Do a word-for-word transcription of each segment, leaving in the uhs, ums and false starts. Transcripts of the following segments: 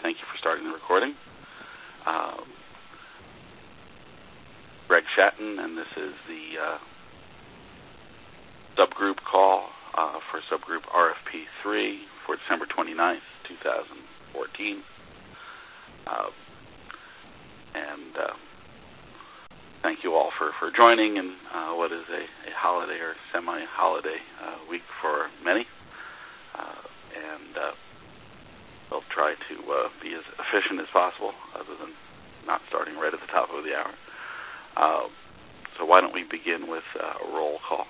thank you for starting the recording. Um, Greg Shatton, and this is the uh, subgroup call uh, for subgroup R F P three for December twenty-ninth, two thousand fourteen. Uh, and uh, thank you all for, for joining in uh, what is a, a holiday or semi-holiday uh, week for many. Uh, and uh, we'll try to uh, be as efficient as possible, other than not starting right at the top of the hour. Uh, so why don't we begin with uh, a roll call?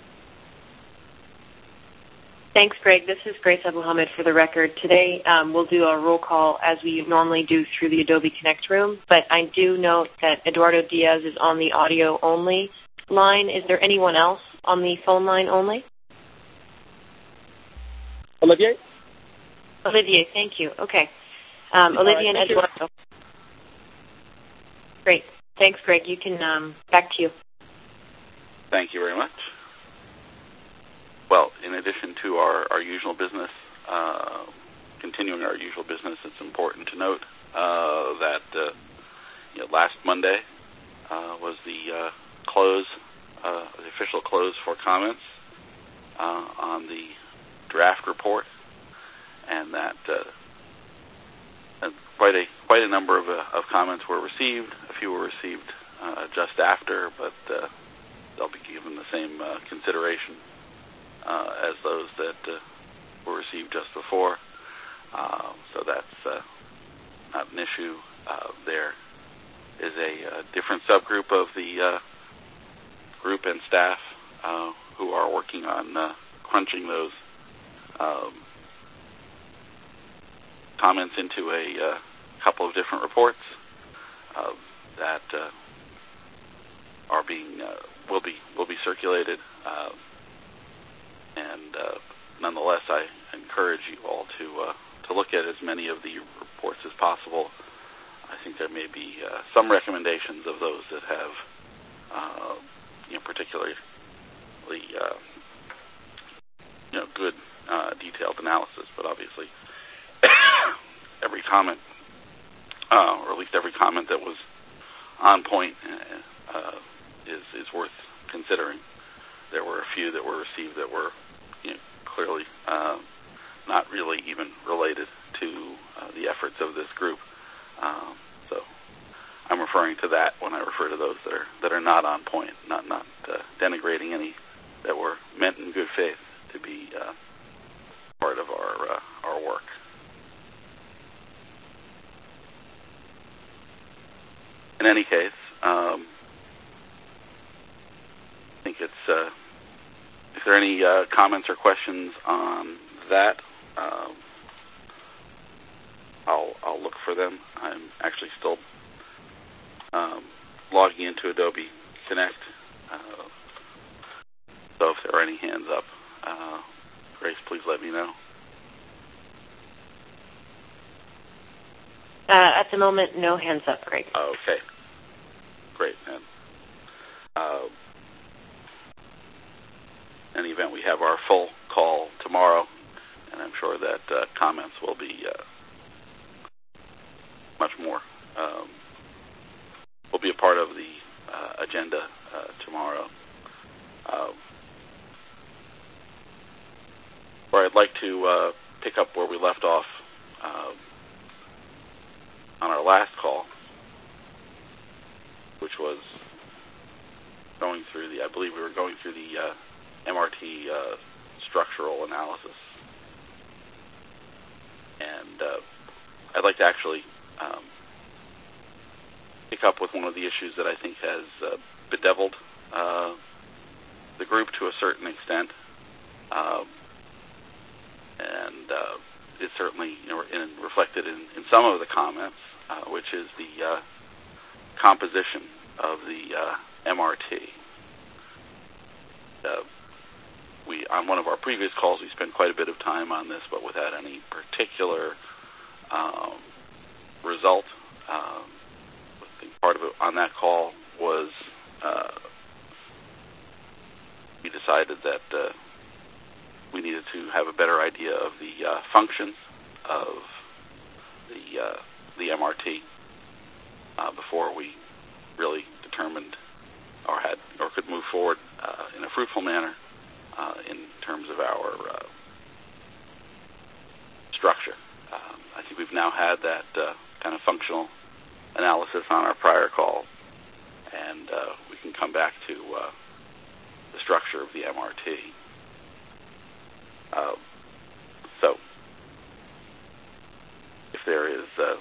Thanks, Greg. This is Grace Abdulhamid for the record. Today um, we'll do a roll call as we normally do through the Adobe Connect room, but I do note that Eduardo Diaz is on the audio-only line. Is there anyone else on the phone line only? Olivier? Olivier, thank you. Okay. Um, Olivier right, and Eduardo. You. Great. Thanks, Greg. You can, um, back to you. Thank you very much. Well, in addition to our, our usual business, uh, continuing our usual business, it's important to note uh, that uh, you know, last Monday uh, was the uh, close, uh, the official close for comments uh, on the draft report, and that uh, quite a quite a number of, uh, of comments were received. A few were received uh, just after, but uh, they'll be given the same uh, consideration Uh, as those that uh, were received just before. Uh, so that's uh, not an issue. Uh, there is a, a different subgroup of the uh, group and staff uh, who are working on uh, crunching those um, comments into a uh, couple of different reports uh, that uh, are being uh, will be will be circulated. Uh, And uh, nonetheless, I encourage you all to uh, to look at as many of the reports as possible. I think there may be uh, some recommendations of those that have, uh, you know, particularly uh, you know, good uh, detailed analysis. But obviously, every comment, uh, or at least every comment that was on point, uh, is is worth considering. There were a few that were received that were, you know, clearly uh, not really even related to uh, the efforts of this group. Um, so I'm referring to that when I refer to those that are that are not on point, not not uh, denigrating any that were meant in good faith to be uh, part of our uh, our work. In any case, um, I think it's. Uh, If there are any uh, comments or questions on that, um, I'll, I'll look for them. I'm actually still um, logging into Adobe Connect, uh, so if there are any hands up, uh, Grace, please let me know. Uh, at the moment, no hands up, Greg. Okay, great. And, uh, in any event, we have our full call tomorrow, and I'm sure that uh, comments will be uh, much more, um, will be a part of the uh, agenda uh, tomorrow. Uh, where I'd like to uh, pick up where we left off uh, on our last call, which was going through the, I believe we were going through the uh, M R T uh, structural analysis. And uh, I'd like to actually um, pick up with one of the issues that I think has uh, bedeviled uh, the group to a certain extent. Um, and uh, it's certainly, you know, in, reflected in, in some of the comments, uh, which is the uh, composition of the uh, M R T. Uh, We, on one of our previous calls, we spent quite a bit of time on this, but without any particular um, result. Um, I think part of it on that call was uh, we decided that uh, we needed to have a better idea of the uh, functions of the uh, the M R T uh, before we really determined or had or could move forward uh, in a fruitful manner uh, in terms of our uh, structure. Um, I think we've now had that uh, kind of functional analysis on our prior call, and uh, we can come back to uh, the structure of the M R T. Uh, so, if there is uh,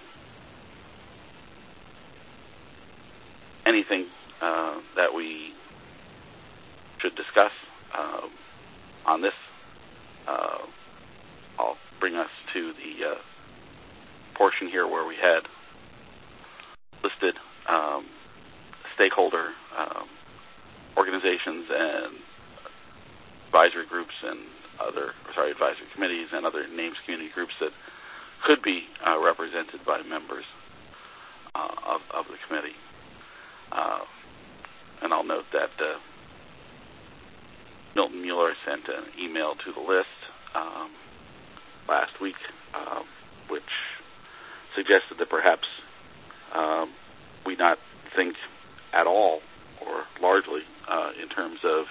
anything uh, that we should discuss uh, on this, uh, I'll bring us to the uh, portion here where we had listed um, stakeholder um, organizations and advisory groups and other, sorry, advisory committees and other names community groups that could be uh, represented by members uh, of, of the committee. Uh, and I'll note that uh, Milton Mueller sent an email to the list um, last week, uh, which suggested that perhaps um, we not think at all or largely uh, in terms of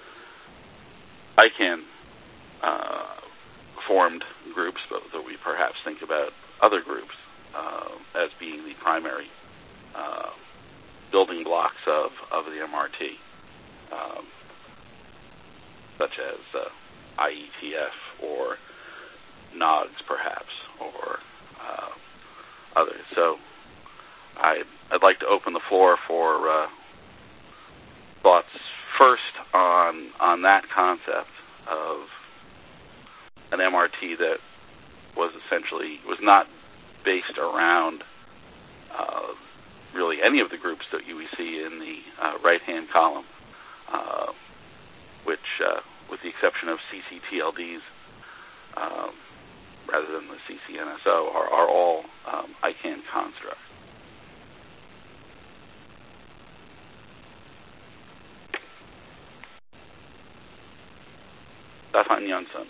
I CAN uh, formed groups, but that we perhaps think about other groups uh, as being the primary uh, building blocks of, of the M R T, um, such as uh, I E T F or N O G S perhaps, or uh, others. So I, I'd like to open the floor for uh, thoughts first on on that concept of an M R T that was essentially was not based around uh, really any of the groups that you see in the uh, right-hand column, uh, which, uh, with the exception of C C T L Ds, um, rather than the C C N S O, are, are all um, I CAN constructs. Stefan Jönsson.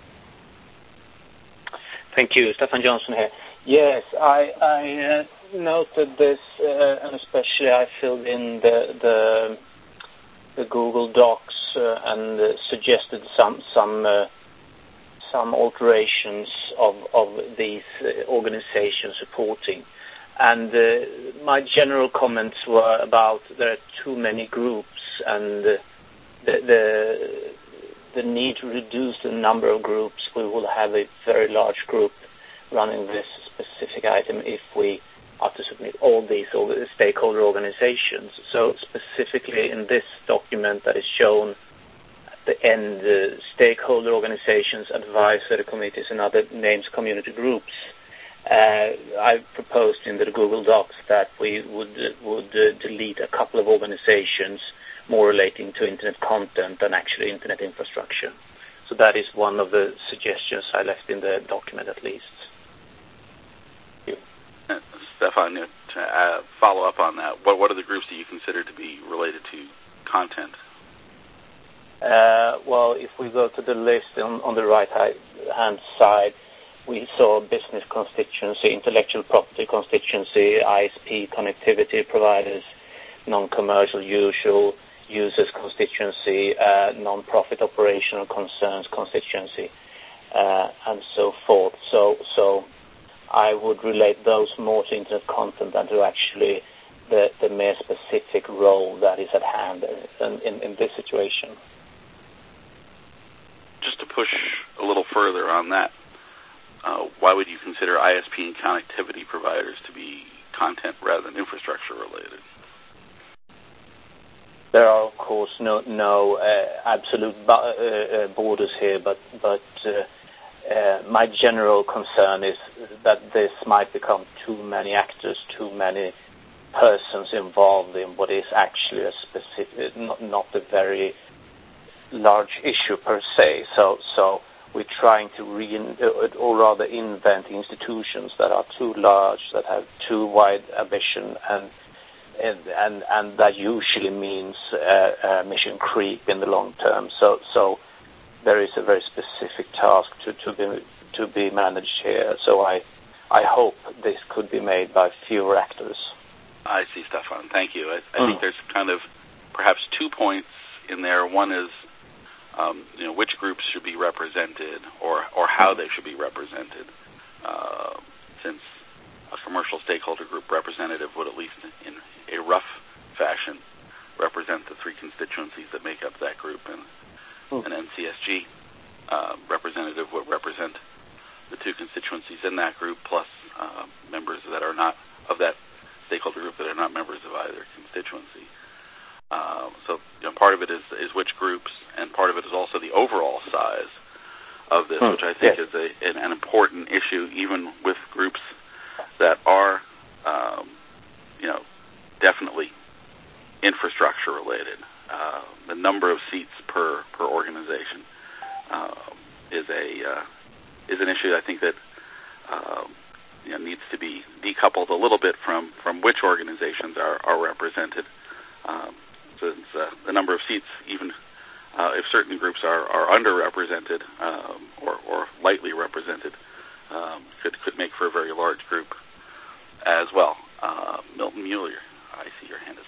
Thank you. Stefan Jönsson here. Yes, I, I uh, noted this, uh, and especially I filled in the the, the Google Docs uh, and uh, suggested some some uh, some alterations of of these uh, organizations supporting. And uh, my general comments were about there are too many groups, and uh, the the the need to reduce the number of groups. We will have a very large group running this specific item if we are to submit all these stakeholder organizations. So specifically in this document that is shown at the end, uh, stakeholder organizations, advisory committees, and other names community groups, uh, I proposed in the Google Docs that we would, uh, would uh, delete a couple of organizations more relating to Internet content than actually Internet infrastructure. So that is one of the suggestions I left in the document, at least. Thank you. Uh, Stefan, to uh, follow up on that, what, what are the groups that you consider to be related to content? Uh, well, if we go to the list on, on the right-hand side, we saw business constituency, intellectual property constituency, I S P connectivity providers, non-commercial usual, users constituency, uh, non-profit operational concerns constituency, uh, and so forth. So, so I would relate those more to Internet content than to actually the, the more specific role that is at hand in, in, in this situation. Just to push a little further on that, uh, why would you consider I S P and connectivity providers to be content rather than infrastructure related? There are, of course, no no uh, absolute bu- uh, borders here, but but uh, uh, my general concern is that this might become too many actors, too many persons involved in what is actually a specific, not, not a very large issue per se. So so we're trying to rein, or rather invent institutions that are too large, that have too wide ambition, and And, and and that usually means uh, uh, mission creep in the long term. So so there is a very specific task to, to be to be managed here. So I I hope this could be made by fewer actors. I see, Stefan. Thank you. I, I mm. think there's kind of perhaps two points in there. One is, um, you know, which groups should be represented, or or how they should be represented. Uh, since a commercial stakeholder group representative would, at least in a rough fashion, represent the three constituencies that make up that group, and mm. an N C S G uh, representative would represent the two constituencies in that group, plus uh, members that are not of that stakeholder group that are not members of either constituency. Uh, so, you know, part of it is, is which groups, and part of it is also the overall size of this, which I think yes. is a, an, an important issue, even with groups that are, um, you know, definitely infrastructure related. Uh, the number of seats per per organization uh, is a uh, is an issue I think that uh, you know, needs to be decoupled a little bit from, from which organizations are, are represented. Um, since uh, the number of seats, even uh, if certain groups are, are underrepresented um, or, or lightly represented, um, could could make for a very large group as well. Uh, Milton Mueller, I see your hand is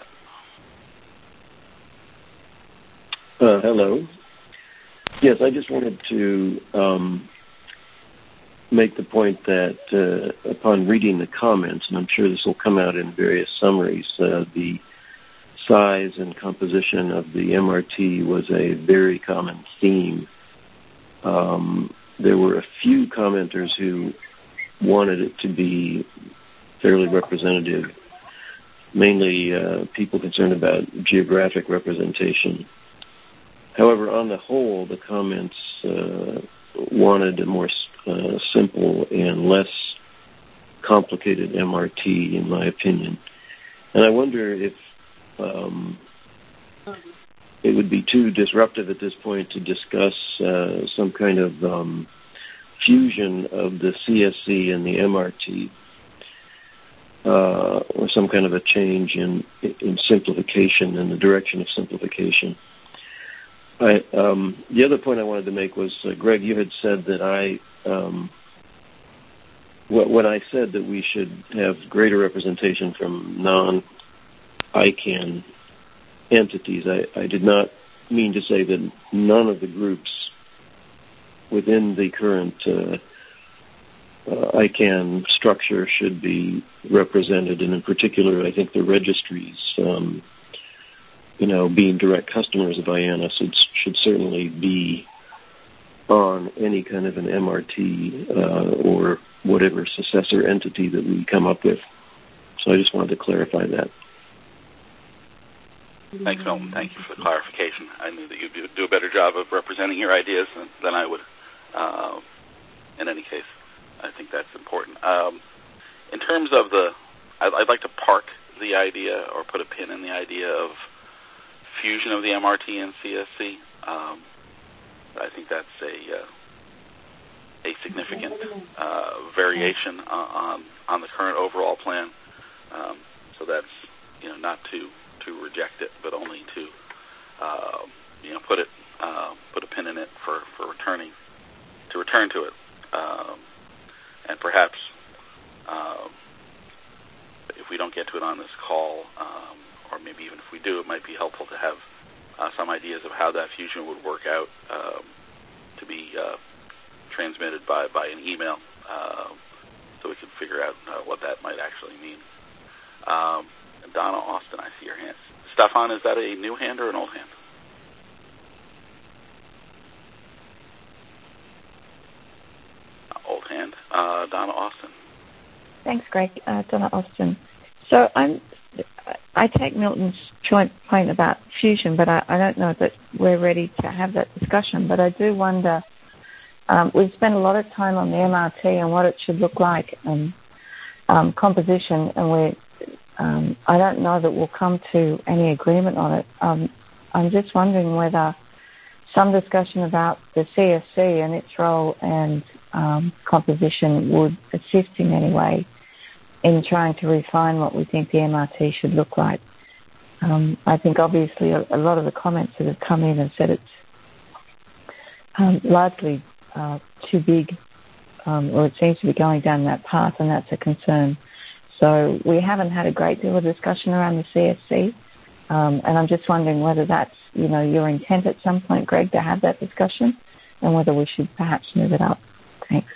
up. Uh, hello. Yes, I just wanted to um, make the point that uh, upon reading the comments, and I'm sure this will come out in various summaries, uh, the size and composition of the M R T was a very common theme. Um, there were a few commenters who wanted it to be fairly representative, mainly uh, people concerned about geographic representation. However, on the whole, the comments uh, wanted a more uh, simple and less complicated M R T, in my opinion. And I wonder if um, it would be too disruptive at this point to discuss uh, some kind of um, fusion of the C S C and the M R T, uh, or some kind of a change in, in simplification, in the direction of simplification. I, um, the other point I wanted to make was, uh, Greg, you had said that I, um, wh- when I said that we should have greater representation from non-I CANN entities, I, I did not mean to say that none of the groups within the current uh, uh, I CANN structure should be represented, and in particular, I think the registries, um, you know, being direct customers of I A N A should, should certainly be on any kind of an M R T uh, or whatever successor entity that we come up with. So I just wanted to clarify that. Thanks, Milton. Thank you for the clarification. I knew that you'd do a better job of representing your ideas than, than I would. Uh, in any case, I think that's important. Um, in terms of the, I'd, I'd like to park the idea or put a pin in the idea of fusion of the M R T and C S C. Um, I think that's a uh, a significant uh, variation on on the current overall plan. Um, so that's, you know, not to to reject it, but only to uh, you know put it uh, put a pin in it for, for returning to return to it, um, and perhaps um, if we don't get to it on this call. Um, or maybe even if we do, it might be helpful to have uh, some ideas of how that fusion would work out, um, to be uh, transmitted by, by an email, uh, so we can figure out uh, what that might actually mean. Um, Donna Austin, I see your hand. Stefan, is that a new hand or an old hand? Uh, old hand. Uh, Donna Austin. Thanks, Greg. Uh, Donna Austin. So I'm... I take Milton's joint point about fusion, but I, I don't know that we're ready to have that discussion. But I do wonder, um, we've spent a lot of time on the M R T and what it should look like and um, composition, and we um, I don't know that we'll come to any agreement on it. Um, I'm just wondering whether some discussion about the C S C and its role and um, composition would assist in any way in trying to refine what we think the M R T should look like. Um, I think obviously a, a lot of the comments that have come in have said it's um, largely uh, too big um, or it seems to be going down that path, and that's a concern. So we haven't had a great deal of discussion around the C S C, um, and I'm just wondering whether that's, you know, your intent at some point, Greg, to have that discussion, and whether we should perhaps move it up. Thanks.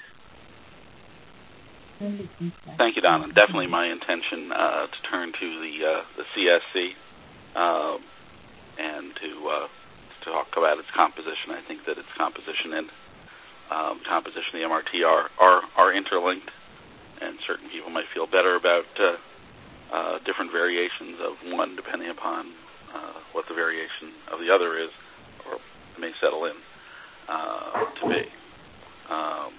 Thank you, Donna. Definitely my intention uh, to turn to the uh, the C S C uh, and to uh, to talk about its composition. I think that its composition and um, composition of the M R T are, are are interlinked, and certain people might feel better about uh, uh, different variations of one depending upon uh, what the variation of the other is, or may settle in uh, to be. Um,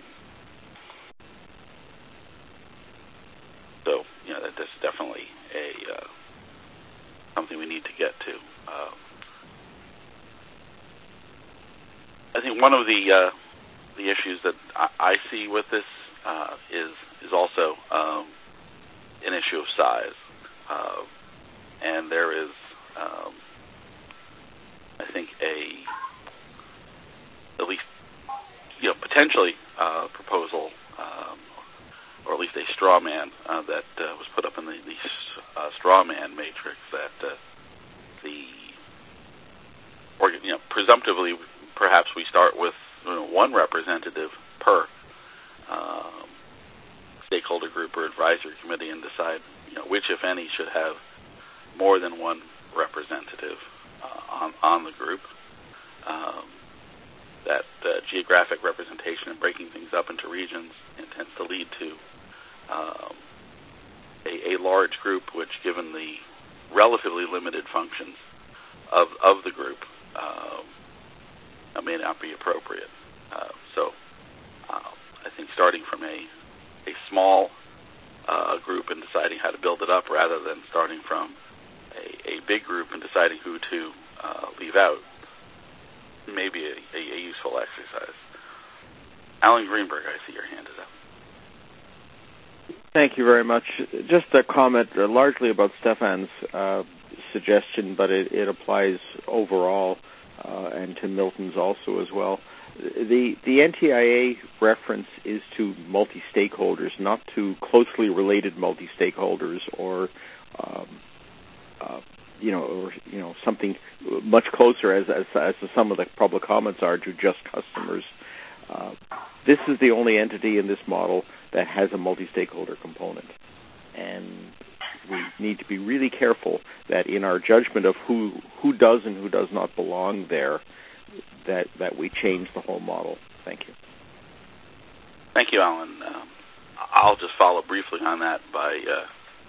So, you know, that that's definitely a uh, something we need to get to. Um, I think one of the uh, the issues that I, I see with this uh, is is also um, an issue of size, uh, and there is, um, I think, a at least, you know, potentially uh, proposal. Um, or at least a straw man uh, that uh, was put up in the, the uh, straw man matrix that uh, the, or, you know, presumptively, perhaps we start with, you know, one representative per um, stakeholder group or advisory committee and decide, you know, which, if any, should have more than one representative uh, on, on the group. Um, that uh, geographic representation and breaking things up into regions intends to lead to um, a, a large group, which, given the relatively limited functions of of the group, um, may not be appropriate. Uh, so uh, I think starting from a, a small uh, group and deciding how to build it up rather than starting from a, a big group and deciding who to uh, leave out may be a, a, a useful exercise. Alan Greenberg, I see your hand is up. Thank you very much. Just a comment uh, largely about Stefan's uh, suggestion, but it, it applies overall uh, and to Milton's also as well. The, the N T I A reference is to multi-stakeholders, not to closely related multi-stakeholders or um, uh, you know, or you know, something much closer, as as, as some of the public comments are, to just customers. Uh, this is the only entity in this model that has a multi-stakeholder component, and we need to be really careful that in our judgment of who who does and who does not belong there, that that we change the whole model. Thank you. Thank you, Alan. Um, I'll just follow briefly on that by uh,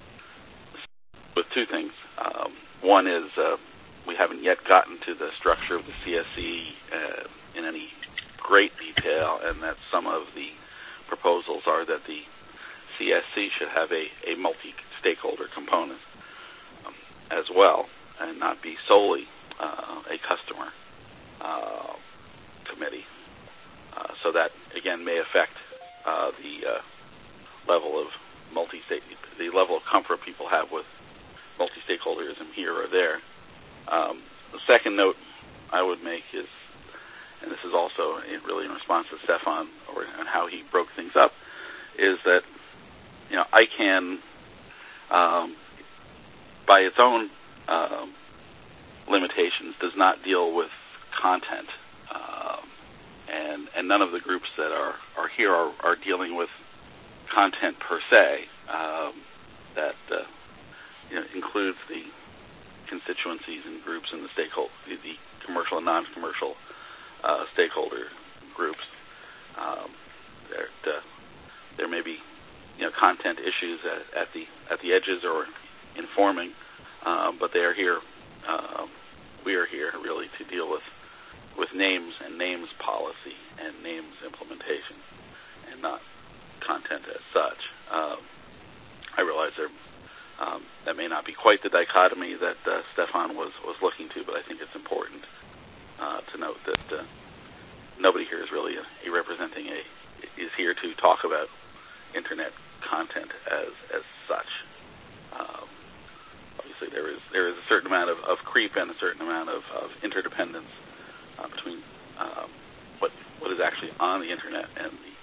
with two things. Um, One is uh, we haven't yet gotten to the structure of the C S C uh, in any great detail, and that some of the proposals are that the C S C should have a, a multi-stakeholder component um, as well, and not be solely uh, a customer uh, committee. Uh, so that, again, may affect uh, the uh, level of multi-state, the level of comfort people have with multi-stakeholderism here or there. Um, the second note I would make is, and this is also in, really in response to Stefan or and how he broke things up, is that, you know, I CAN, um, by its own um, limitations, does not deal with content, um, and and none of the groups that are are here are, are dealing with content per se. Um, that uh, you know, includes the constituencies and groups and the stakeholder, the, the commercial and non-commercial uh, stakeholder groups. Um, there, uh, there may be, you know, content issues at, at the at the edges or informing, um, but they are here. Um, we are here really to deal with with names and names policy and names implementation, and not content as such. Um, I realize there. Um, that may not be quite the dichotomy that uh, Stefan was, was looking to, but I think it's important uh, to note that uh, nobody here is really a, a representing a is here to talk about internet content as as such. Um, obviously, there is there is a certain amount of, of creep and a certain amount of, of interdependence uh, between um, what what is actually on the internet and the, the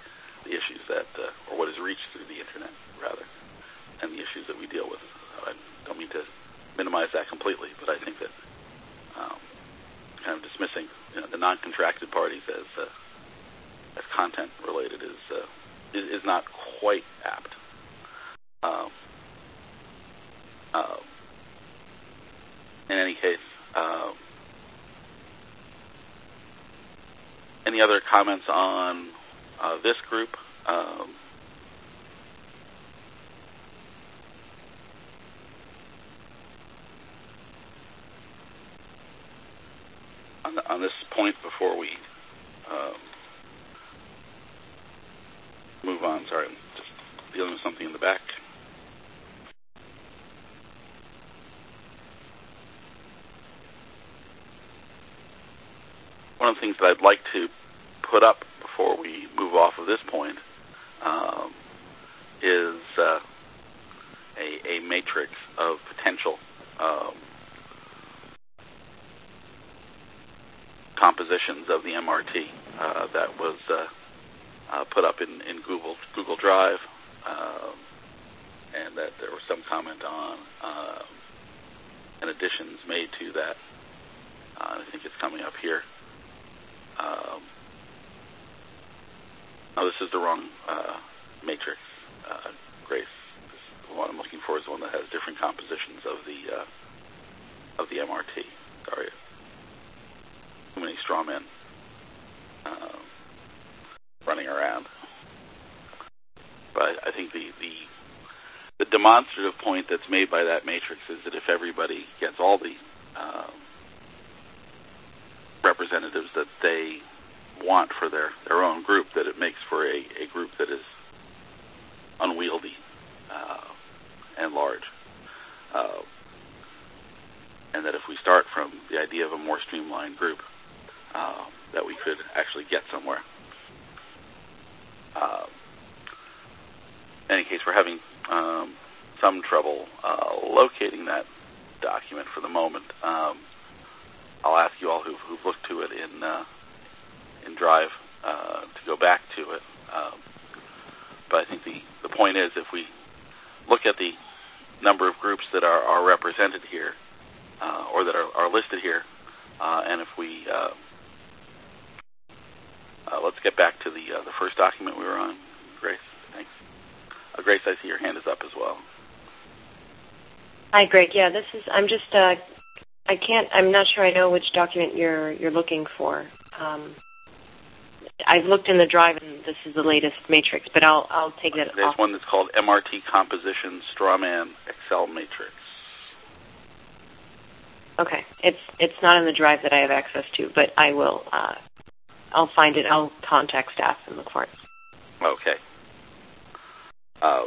the issues that, uh, or what is reached through the internet, rather, and the issues that we deal with. I don't mean to minimize that completely, but I think that um, kind of dismissing you know, the non-contracted parties as uh, as content related is, uh, is is not quite apt. Um, um, in any case, um, any other comments on uh, this group? Um, on, on this point before we um, move on. Sorry, I'm just dealing with something in the back. One of the things that I'd like to put up before we move off of this point um, is uh, a, a matrix of potential um, compositions of the M R T uh, that was uh, uh, put up in, in Google Google Drive, um, and that there was some comment on um, and additions made to that. Uh, I think it's coming up here. Um, oh, this is the wrong uh, matrix, uh, Grace. This, the one I'm looking for is the one that has different compositions of the uh, of the M R T. Sorry, too many straw men uh, running around. But I think the, the the demonstrative point that's made by that matrix is that if everybody gets all the um, representatives that they want for their, their own group, that it makes for a, a group that is unwieldy uh, and large. Uh, and that if we start from the idea of a more streamlined group, uh, that we could actually get somewhere. Uh, in any case, we're having um, some trouble uh, locating that document for the moment. Um, I'll ask you all who've, who've looked to it in uh, in Drive uh, to go back to it. Um, but I think the, the point is, if we look at the number of groups that are, are represented here, uh, or that are, are listed here, uh, and if we uh, uh, let's get back to the uh, the first document we were on. Grace, thanks. Uh, Grace, I see your hand is up as well. Hi, Greg. Yeah, this is. I'm just. Uh, I can't. I'm not sure I know which document you're you're looking for. Um, I've looked in the drive, and this is the latest matrix. But I'll I'll take that. There's off. one that's called M R T Composition Strawman Excel Matrix. Okay, it's it's not in the drive that I have access to, but I will. Uh, I'll find it. I'll contact staff and look for it. Okay. Uh,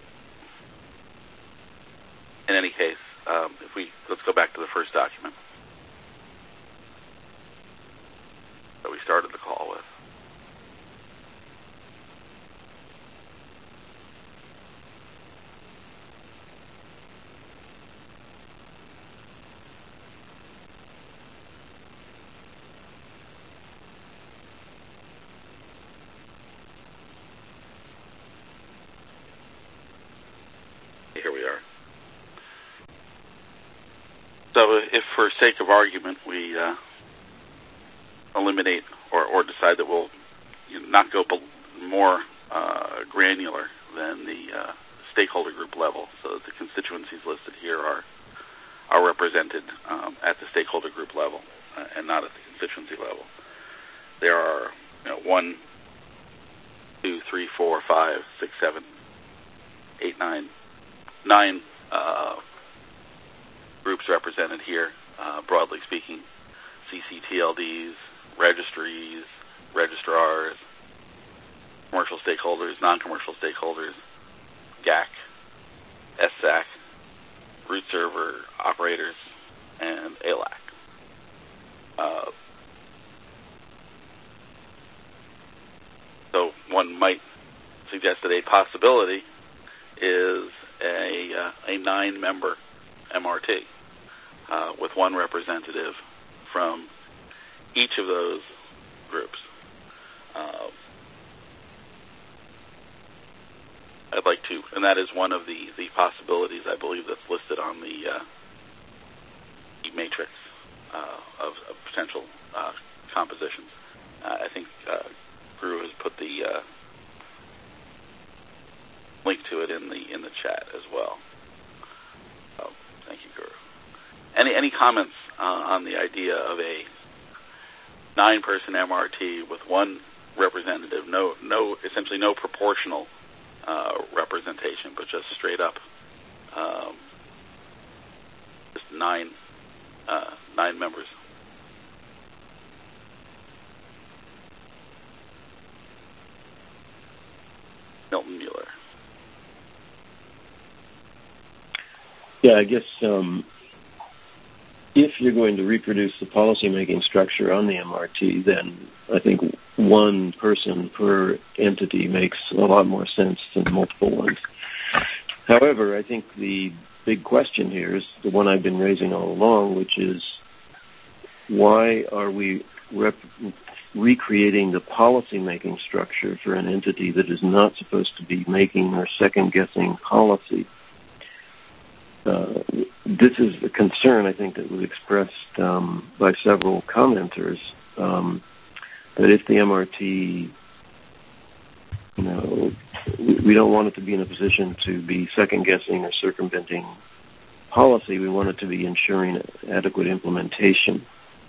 in any case, um, if we let's go back to the first document that we started the call with. Here we are. So if for sake of argument we uh, eliminate or, or decide that we'll you know, not go more uh, granular than the uh, stakeholder group level, so that the constituencies listed here are are represented um, at the stakeholder group level uh, and not at the constituency level. There are you know, one, two, three, four, five, six, seven, eight, nine, nine uh, groups represented here, uh, broadly speaking: C C T L Ds, registries, registrars, commercial stakeholders, non-commercial stakeholders, G A C, S A C, root server operators, and A L A C. Uh, so one might suggest that a possibility is a, uh, a nine-member M R T uh, with one representative from each of those groups. Uh, I'd like to, and that is one of the, the possibilities I believe that's listed on the, uh, the matrix uh, of, of potential uh, compositions. Uh, I think uh, Guru has put the uh, link to it in the in the chat as well. So, thank you, Guru. Any any comments uh, on the idea of a nine-person M R T with one representative? No, no, essentially no proportional uh, representation, but just straight up, um, just nine uh, nine members. Milton Mueller. Yeah, I guess um, if you're going to reproduce the policymaking structure on the M R T, then I think one person per entity makes a lot more sense than multiple ones. However, I think the big question here is the one I've been raising all along, which is why are we rep- recreating the policymaking structure for an entity that is not supposed to be making or second-guessing policy? Uh, this is a concern, I think, that was expressed um, by several commenters, um, that if the M R T, you know, we don't want it to be in a position to be second-guessing or circumventing policy. We want it to be ensuring adequate implementation.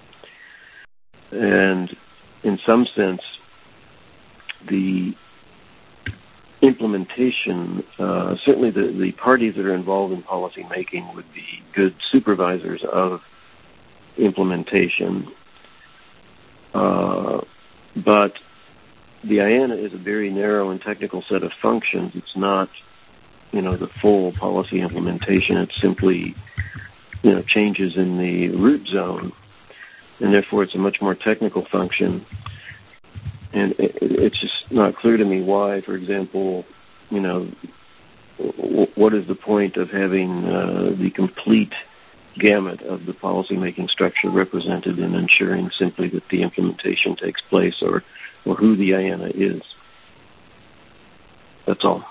And in some sense, the implementation, uh, certainly the, the parties that are involved in policy making would be good supervisors of implementation. Uh, but the I A N A is a very narrow and technical set of functions. It's not, you know, the full policy implementation. It's simply, you know, changes in the root zone. And therefore it's a much more technical function. And it, it's just not clear to me why, for example, you know, w- what is the point of having uh, the complete gamut of the policymaking structure represented in ensuring simply that the implementation takes place, or, or who the I A N A is? That's all.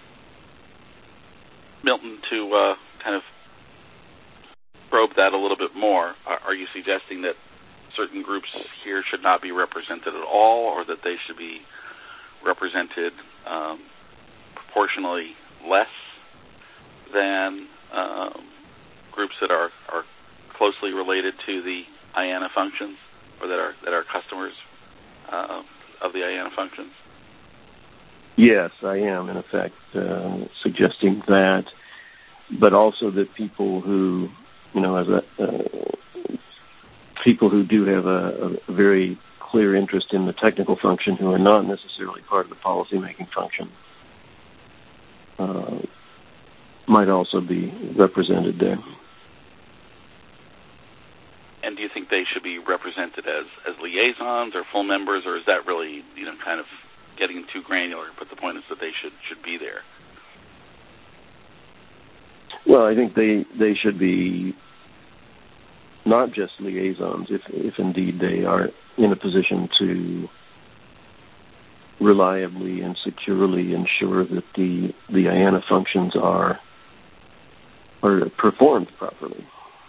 Milton, to uh, kind of probe that a little bit more, are, are you suggesting that certain groups here should not be represented at all, or that they should be represented um, proportionally less than um, groups that are, are closely related to the I A N A functions, or that are that are customers uh, of the I A N A functions? Yes, I am, in effect, uh, suggesting that, but also that people who, you know, as a uh, people who do have a, a very clear interest in the technical function, who are not necessarily part of the policymaking function, uh, might also be represented there. And do you think they should be represented as, as liaisons or full members, or is that really, you know, kind of getting too granular? But the point is that they should should be there. Well, I think they they should be not just liaisons, if if indeed they are in a position to reliably and securely ensure that the the I A N A functions are are performed properly.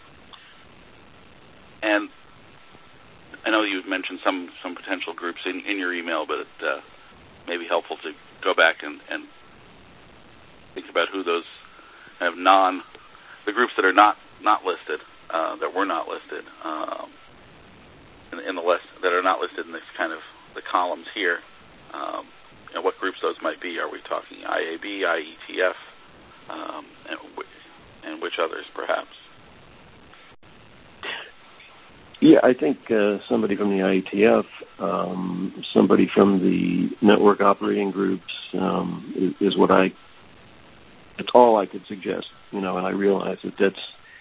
And I know you've mentioned some, some potential groups in, in your email, but it uh, may be helpful to go back and, and think about who those kind of non, the groups that are not, not listed, uh, that were not listed, um, in, in the list, that are not listed in this kind of the columns here. Um, you know, what groups those might be? Are we talking I A B, I E T F, um, and, and which others, perhaps? Yeah, I think uh, somebody from the I E T F, um, somebody from the network operating groups um, is, is what I, that's all I could suggest, you know, and I realize that that's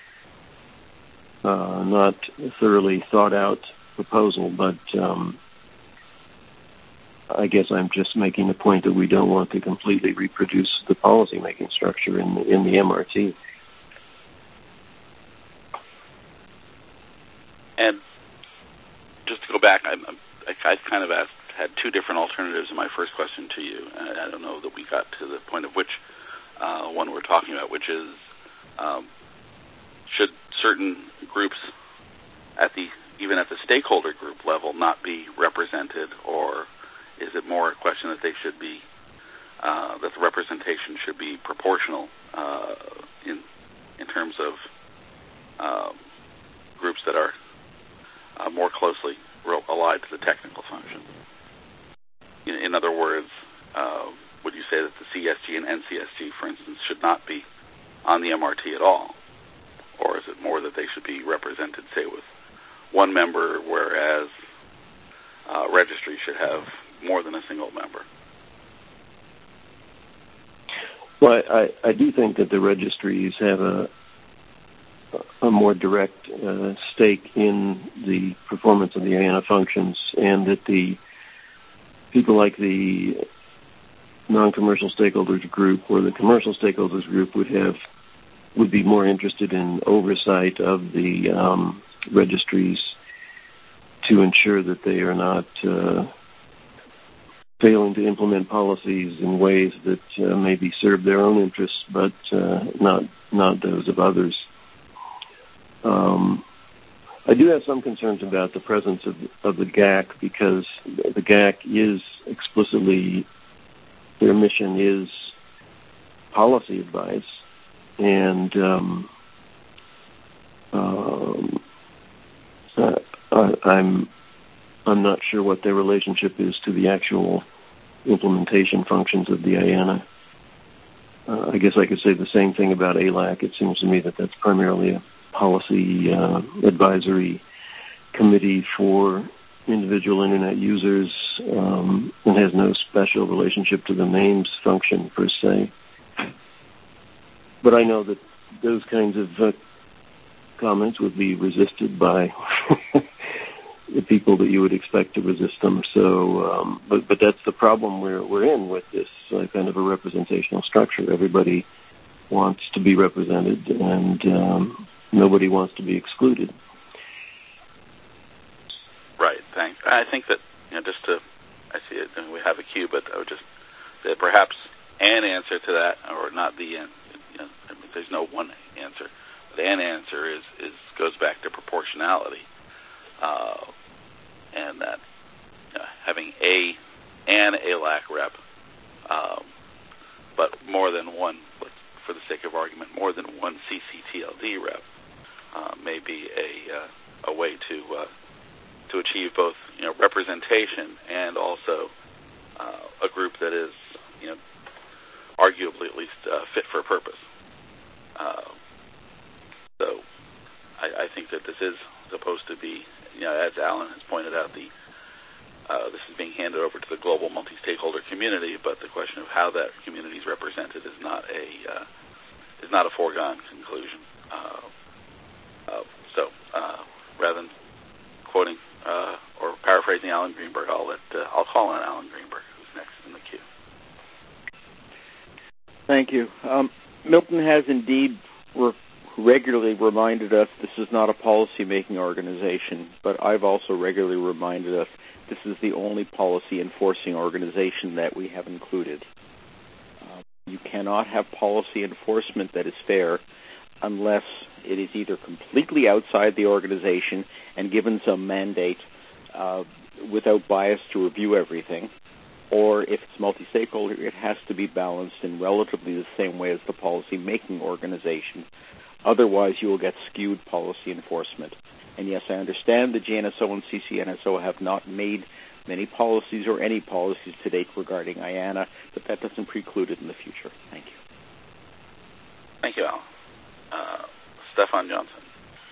uh, not a thoroughly thought out proposal, but um, I guess I'm just making the point that we don't want to completely reproduce the policymaking structure in the, in the M R T. And just to go back, I'm, I, I've kind of asked had two different alternatives in my first question to you. And I don't know that we got to the point of which uh, one we're talking about, which is um, should certain groups at the even at the stakeholder group level not be represented, or is it more a question that they should be uh, that the representation should be proportional uh, in in terms of um, groups that are uh, more closely allied to the technical function? In, in other words, uh, would you say that the C S G and N C S G, for instance, should not be on the M R T at all? Or is it more that they should be represented, say, with one member, whereas uh, registry should have more than a single member? Well, I, I do think that the registries have a a more direct uh, stake in the performance of the I A N A functions, and that the people like the non-commercial stakeholders group or the commercial stakeholders group would have would be more interested in oversight of the um, registries to ensure that they are not uh, failing to implement policies in ways that uh, maybe serve their own interests, but uh, not not those of others. Um, I do have some concerns about the presence of, of the G A C, because the G A C is explicitly, their mission is policy advice, and um, um, I, I'm I'm not sure what their relationship is to the actual implementation functions of the I A N A. Uh, I guess I could say the same thing about A L A C. It seems to me that that's primarily a policy uh, advisory committee for individual Internet users um, and has no special relationship to the names function per se. But I know that those kinds of uh, comments would be resisted by the people that you would expect to resist them. So, um, but but that's the problem we're we're in with this uh, kind of a representational structure. Everybody wants to be represented, and um, nobody wants to be excluded. Right. Thanks. I think that, you know, just to, I see it, and we have a queue, but I would just say perhaps an answer to that, or not the, you know, I mean, there's no one answer. But an answer is, is goes back to proportionality, uh, and that you know, having a an A L A C rep, um, but more than one, for the sake of argument, more than one C C T L D rep uh, may be a uh, a way to uh, to achieve both, you know, representation and also uh, a group that is, you know, arguably at least uh, fit for purpose. Uh, so I, I think that this is supposed to be, you know, as Alan has pointed out, the uh, this is being handed over to the global multi-stakeholder community, but the question of how that community is represented is not a uh, is not a foregone conclusion. Uh, uh, so uh, rather than quoting uh, or paraphrasing Alan Greenberg, I'll let uh, I'll call on Alan Greenberg, who's next in the queue. Thank you. Um, Milton has indeed re- regularly reminded us this is not a policy-making organization, but I've also regularly reminded us this is the only policy-enforcing organization that we have included. Uh, you cannot have policy enforcement that is fair unless it is either completely outside the organization and given some mandate uh, without bias to review everything, or if it's multi-stakeholder, it has to be balanced in relatively the same way as the policy-making organization. Otherwise, you will get skewed policy enforcement. And yes, I understand the G N S O and C C N S O have not made many policies or any policies to date regarding I A N A, but that doesn't preclude it in the future. Thank you. Thank you, Alan. Uh, Stefan Johnson.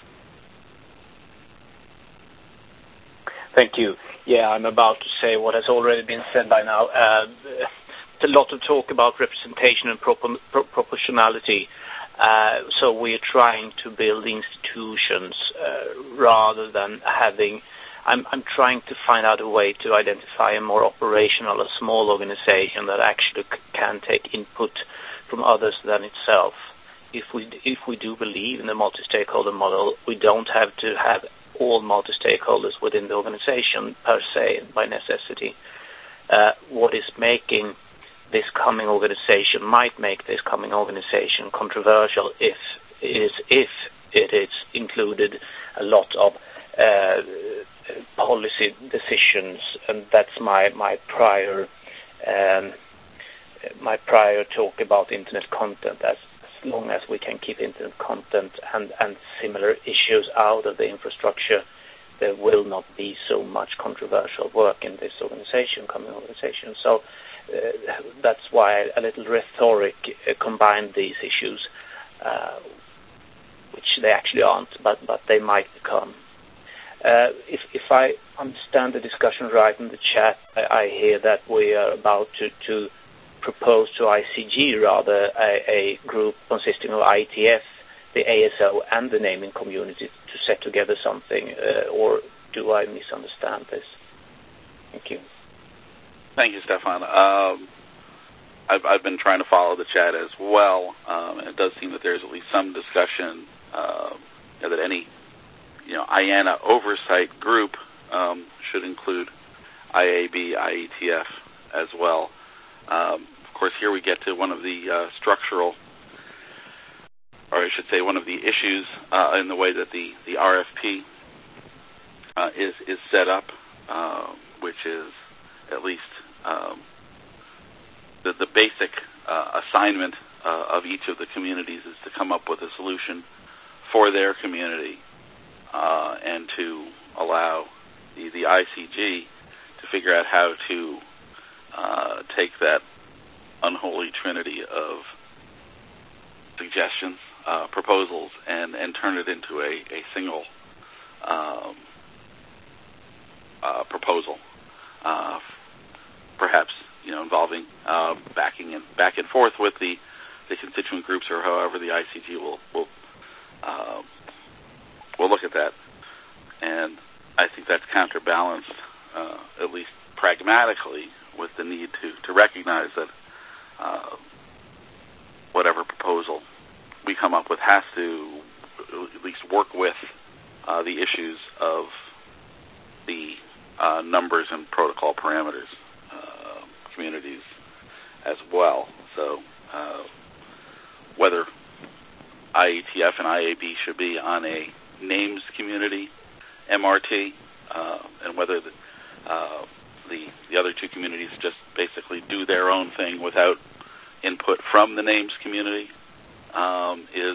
Thank you. Yeah, I'm about to say what has already been said by now. Uh, there's a lot of talk about representation and propor- pro- proportionality. Uh, so we're trying to build institutions uh, rather than having... I'm, I'm trying to find out a way to identify a more operational, a small organization that actually c- can take input from others than itself. If we if we do believe in the multi-stakeholder model, we don't have to have all multi-stakeholders within the organization per se, by necessity. Uh, what is making this coming organization, might make this coming organization controversial if is if it is included a lot of uh, policy decisions, and that's my my prior um, my prior talk about internet content. As, as long as we can keep internet content and, and similar issues out of the infrastructure, there will not be so much controversial work in this organization, coming organization. So uh, that's why a little rhetoric uh, combined these issues, uh, which they actually aren't, but, but they might become. Uh, if, if I understand the discussion right in the chat, I, I hear that we are about to, to propose to I C G rather a, a group consisting of I T F, the A S O, and the naming community to set together something, uh, or do I misunderstand this? Thank you. Thank you, Stefan. Um, I've, I've been trying to follow the chat as well, um, and it does seem that there's at least some discussion uh, you know, that any you know, I A N A oversight group um, should include I A B, I E T F as well. Um, of course, here we get to one of the uh, structural, or I should say one of the issues uh, in the way that the, the R F P uh, is, is set up, uh, which is at least um, the, the basic uh, assignment uh, of each of the communities is to come up with a solution for their community uh, and to allow the, the I C G to figure out how to uh, take that unholy trinity of suggestions, uh, proposals, and, and turn it into a, a single um, uh, proposal, uh, perhaps you know involving uh, backing and back and forth with the, the constituent groups, or however the I C G will will uh, will look at that. And I think that's counterbalanced, uh, at least pragmatically, with the need to, to recognize that uh, whatever proposal we come up with has to at least work with uh, the issues of the uh, numbers and protocol parameters uh, communities as well. So uh, whether I E T F and I A B should be on a names community M R T, uh, and whether the, uh, the the other two communities just basically do their own thing without input from the names community um, is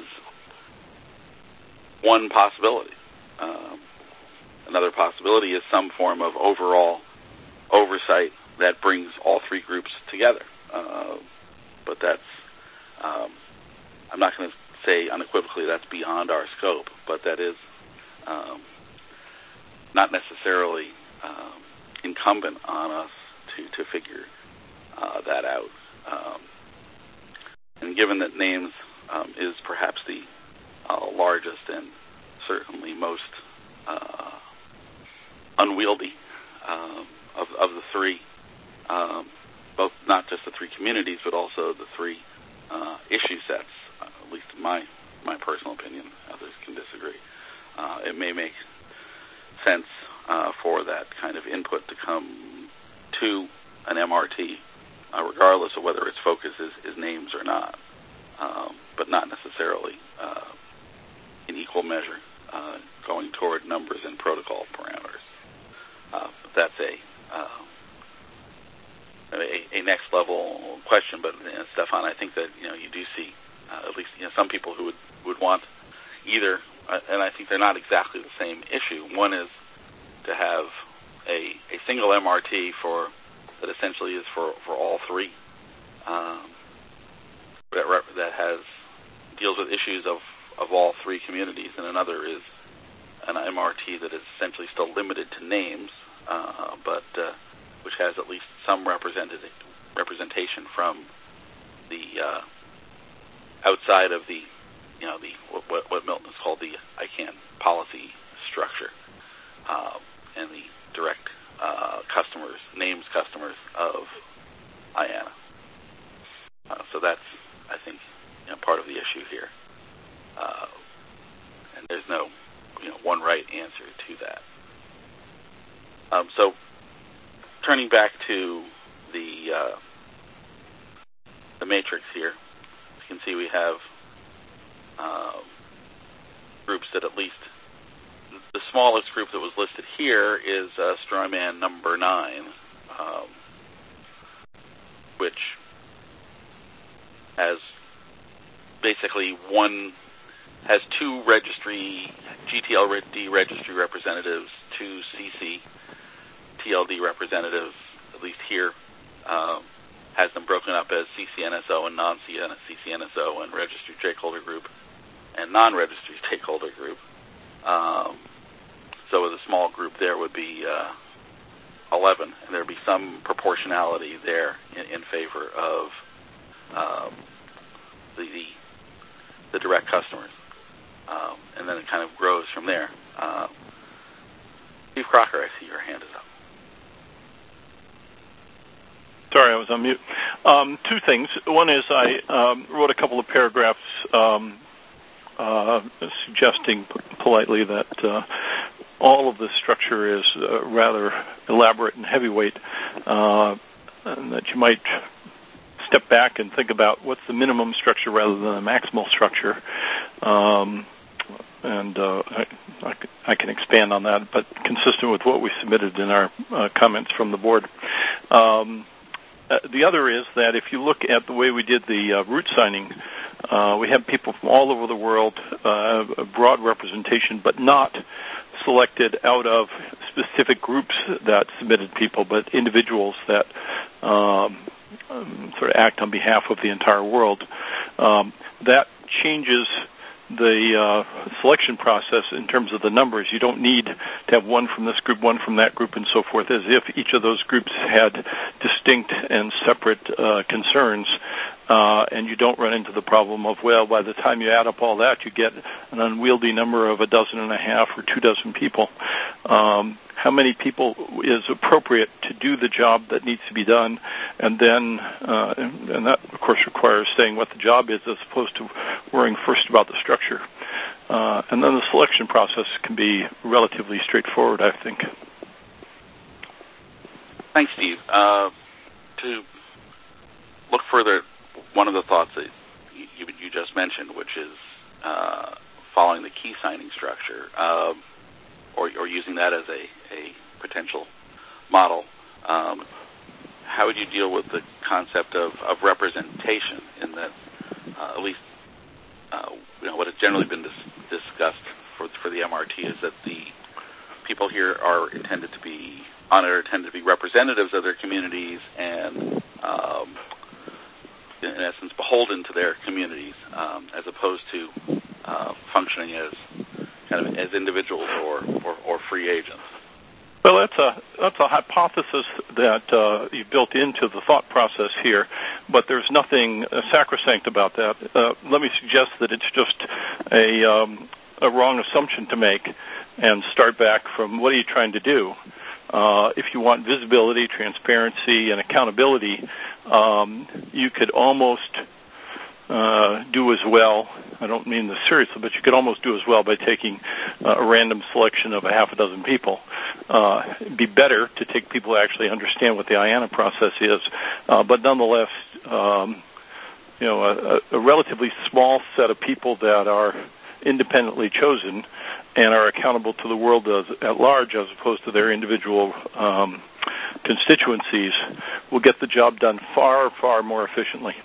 one possibility. Um, another possibility is some form of overall oversight that brings all three groups together. Uh, but that's, um, I'm not going to say unequivocally that's beyond our scope, but that is um, not necessarily um, incumbent on us to, to figure uh, that out. Um, and given that names um, is perhaps the uh, largest and certainly most uh, unwieldy um, of, of the three, um, both not just the three communities, but also the three uh, issue sets, uh, at least in my, my personal opinion. Others can disagree. Uh, it may make sense uh, for that kind of input to come to an M R T, uh, regardless of whether its focus is, is names or not, um, but not necessarily uh, in equal measure uh, going toward numbers and protocol parameters. Uh, but that's a, uh, a a next level question. But you know, Stefan, I think that you know you do see uh, at least you know some people who would, would want either, uh, and I think they're not exactly the same issue. One is to have a, a single M R T for that essentially is for, for all three, um, that that has deals with issues of, of all three communities, and another is an M R T that is essentially still limited to names, uh, but uh, which has at least some represented representation from the uh, outside of the you know the what, what Milton has called the I CANN policy structure, uh, and the direct uh, customers, names customers of I A N A. Uh, so that's, I think, you know, part of the issue here. Uh, and there's no, you know, one right answer to that. Um, so, turning back to the uh, the matrix here, you can see we have uh, groups that at least the smallest group that was listed here is uh, Strawman number nine, um, which has basically one has two registry G T L D registry representatives, two C C T L D representatives, at least here, um, has them broken up as C C N S O and non-C C N S O and registry stakeholder group and non-registry stakeholder group. Um, so with a small group there would be uh, eleven, and there would be some proportionality there in, in favor of um, the, the the direct customers. Um, and then it kind of grows from there. Uh, Steve Crocker, I see your hand is up. Sorry, I was on mute. Um, two things. One is I um, wrote a couple of paragraphs um, uh, suggesting p- politely that uh, all of this structure is uh, rather elaborate and heavyweight, uh, and that you might step back and think about what's the minimum structure rather than the maximal structure. Um, and uh, I, I can expand on that, but consistent with what we submitted in our uh, comments from the board. Um, uh, the other is that if you look at the way we did the uh, root signing, uh, we have people from all over the world, uh, a broad representation, but not selected out of specific groups that submitted people, but individuals that um, um, sort of act on behalf of the entire world. Um, that changes the uh, selection process in terms of the numbers. You don't need to have one from this group, one from that group, and so forth, as if each of those groups had distinct and separate uh, concerns, uh, and you don't run into the problem of, well, by the time you add up all that, you get an unwieldy number of a dozen and a half or two dozen people. Um, how many people is appropriate to do the job that needs to be done, and then, uh, and, and that, of course, requires saying what the job is as opposed to worrying first about the structure. Uh, and then the selection process can be relatively straightforward, I think. Thanks, Steve. Uh, to look further, one of the thoughts that you, you just mentioned, which is uh, following the key signing structure, uh, or, or using that as a, a potential model, um, how would you deal with the concept of, of representation in that, uh, at least, uh, you know, what has generally been dis- discussed for for the M R T is that the people here are intended to be, on it are intended to be representatives of their communities and, um, in essence, beholden to their communities, um, as opposed to uh, functioning as kind of as individuals or, or, or free agents. Well, that's a that's a hypothesis that uh, you built into the thought process here, but there's nothing uh, sacrosanct about that. Uh, let me suggest that it's just a um, a wrong assumption to make, and start back from what are you trying to do. Uh, if you want visibility, transparency, and accountability, um, you could almost uh, do as well. I don't mean this seriously, but you could almost do as well by taking uh, a random selection of a half a dozen people. Uh, it'd be better to take people who actually understand what the I A N A process is, uh, but nonetheless, um, you know, a, a relatively small set of people that are independently chosen and are accountable to the world as, at large as opposed to their individual um, constituencies will get the job done far, far more efficiently.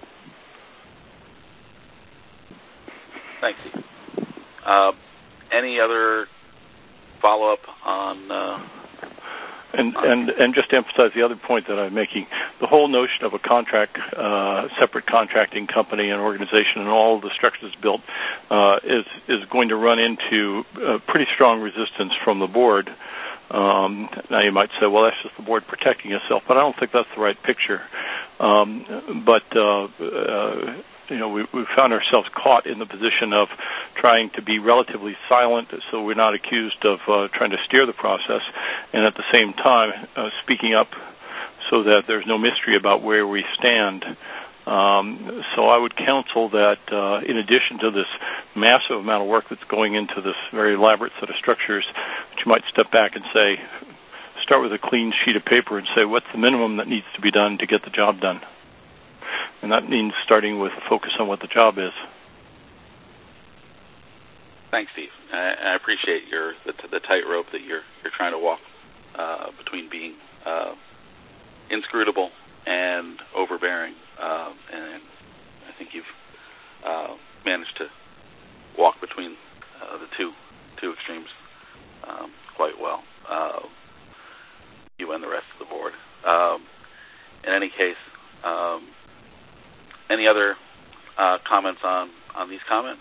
Thanks, Steve. Uh, any other follow-up on... Uh, and, and, and just to emphasize the other point that I'm making, the whole notion of a contract, uh, separate contracting company and organization and all of the structures built uh, is, is going to run into uh, pretty strong resistance from the board. Um, now you might say, well, that's just the board protecting itself, but I don't think that's the right picture. Um, but... Uh, uh, You know, we, we found ourselves caught in the position of trying to be relatively silent so we're not accused of uh, trying to steer the process, and at the same time uh, speaking up so that there's no mystery about where we stand. Um, so I would counsel that uh, in addition to this massive amount of work that's going into this very elaborate set of structures, that you might step back and say, start with a clean sheet of paper and say, what's the minimum that needs to be done to get the job done? And that means starting with a focus on what the job is. Thanks, Steve. I, I appreciate your the, the tightrope that you're you're trying to walk uh, between being uh, inscrutable and overbearing, uh, and I think you've uh, managed to walk between uh, the two two extremes um, quite well. Uh, you and the rest of the board. Um, in any case, um, any other uh, comments on, on these comments?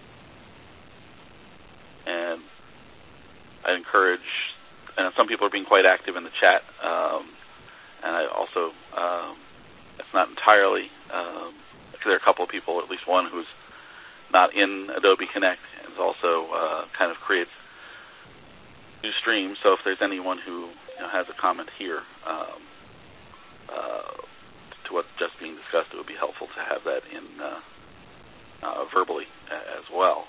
And I encourage, and some people are being quite active in the chat, um, and I also, um, it's not entirely, um, there are a couple of people, at least one who's not in Adobe Connect, and is also uh, kind of creates new streams. So if there's anyone who you know, has a comment here um, uh, to what's just being discussed, it would be helpful to have that in uh, uh, verbally as well.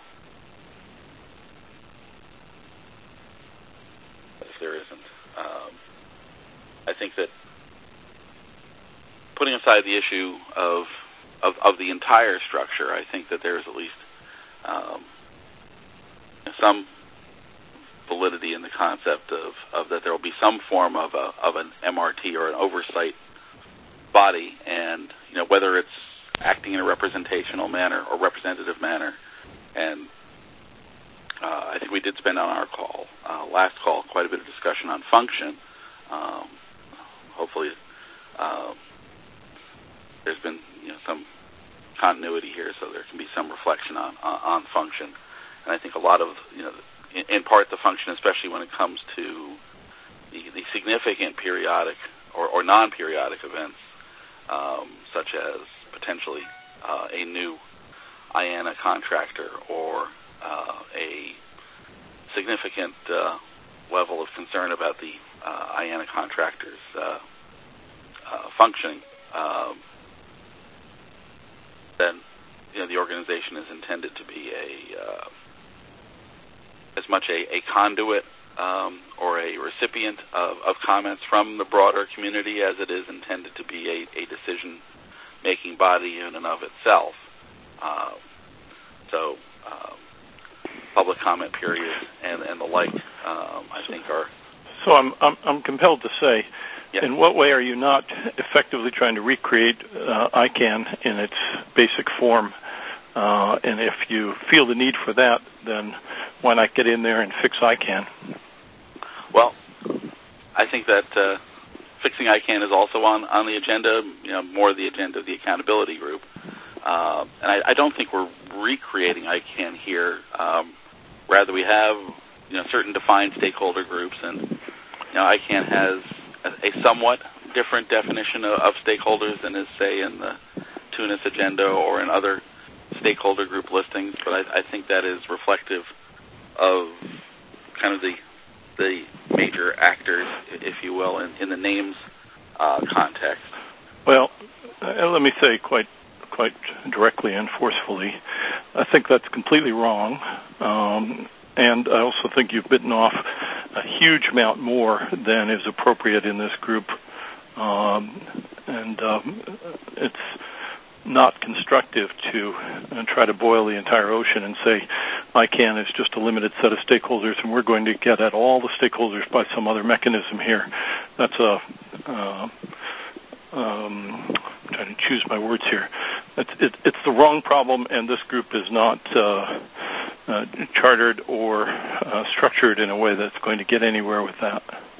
But if there isn't, um, I think that putting aside the issue of, of of the entire structure, I think that there is at least um, some validity in the concept of, of that there will be some form of a of an M R T or an oversight body, and you know whether it's acting in a representational manner or representative manner. And uh, I think we did spend on our call, uh, last call, quite a bit of discussion on function. Um, hopefully, uh, there's been you know some continuity here, so there can be some reflection on on, on function. And I think a lot of you know. in part the function, especially when it comes to the, the significant periodic or, or non-periodic events, um, such as potentially uh, a new I A N A contractor or uh, a significant uh, level of concern about the uh, I A N A contractor's uh, uh, functioning, um, then you know, the organization is intended to be a uh, as much a, a conduit um, or a recipient of, of comments from the broader community as it is intended to be a, a decision-making body in and of itself. Um, so um, public comment periods and, and the like, um, I think are... So I'm, I'm, I'm compelled to say, yes. In what way are you not effectively trying to recreate uh, I CANN in its basic form? Uh, and if you feel the need for that, then why not get in there and fix I CANN? Well, I think that uh, fixing I CANN is also on, on the agenda, you know, more the agenda of the accountability group. Uh, and I, I don't think we're recreating I CANN here. Um, rather, we have you know certain defined stakeholder groups, and you know I CANN has a, a somewhat different definition of, of stakeholders than is, say, in the Tunis agenda or in other stakeholder group listings, but I, I think that is reflective of kind of the the major actors, if you will, in, in the names uh, context. Well, uh, let me say quite quite directly and forcefully, I think that's completely wrong, um, and I also think you've bitten off a huge amount more than is appropriate in this group, um, and um, it's not constructive to uh, try to boil the entire ocean and say I CANN is just a limited set of stakeholders and we're going to get at all the stakeholders by some other mechanism here. That's a, uh, um, I'm trying to choose my words here. It's, it, it's the wrong problem, and this group is not uh, uh, chartered or uh, structured in a way that's going to get anywhere with that.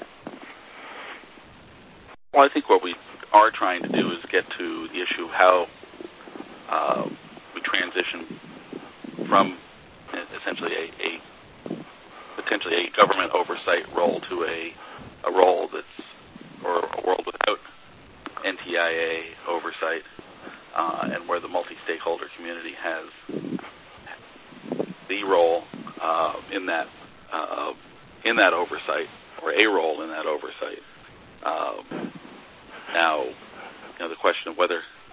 Well, I think what we are trying to do is get to the issue of how Uh, we transition from essentially a, a potentially a government oversight role to a a role that's or a world without N T I A oversight, uh, and where the multi-stakeholder community has the role uh, in that uh, in that oversight or a role in that oversight. Um, now, you know, the question of whether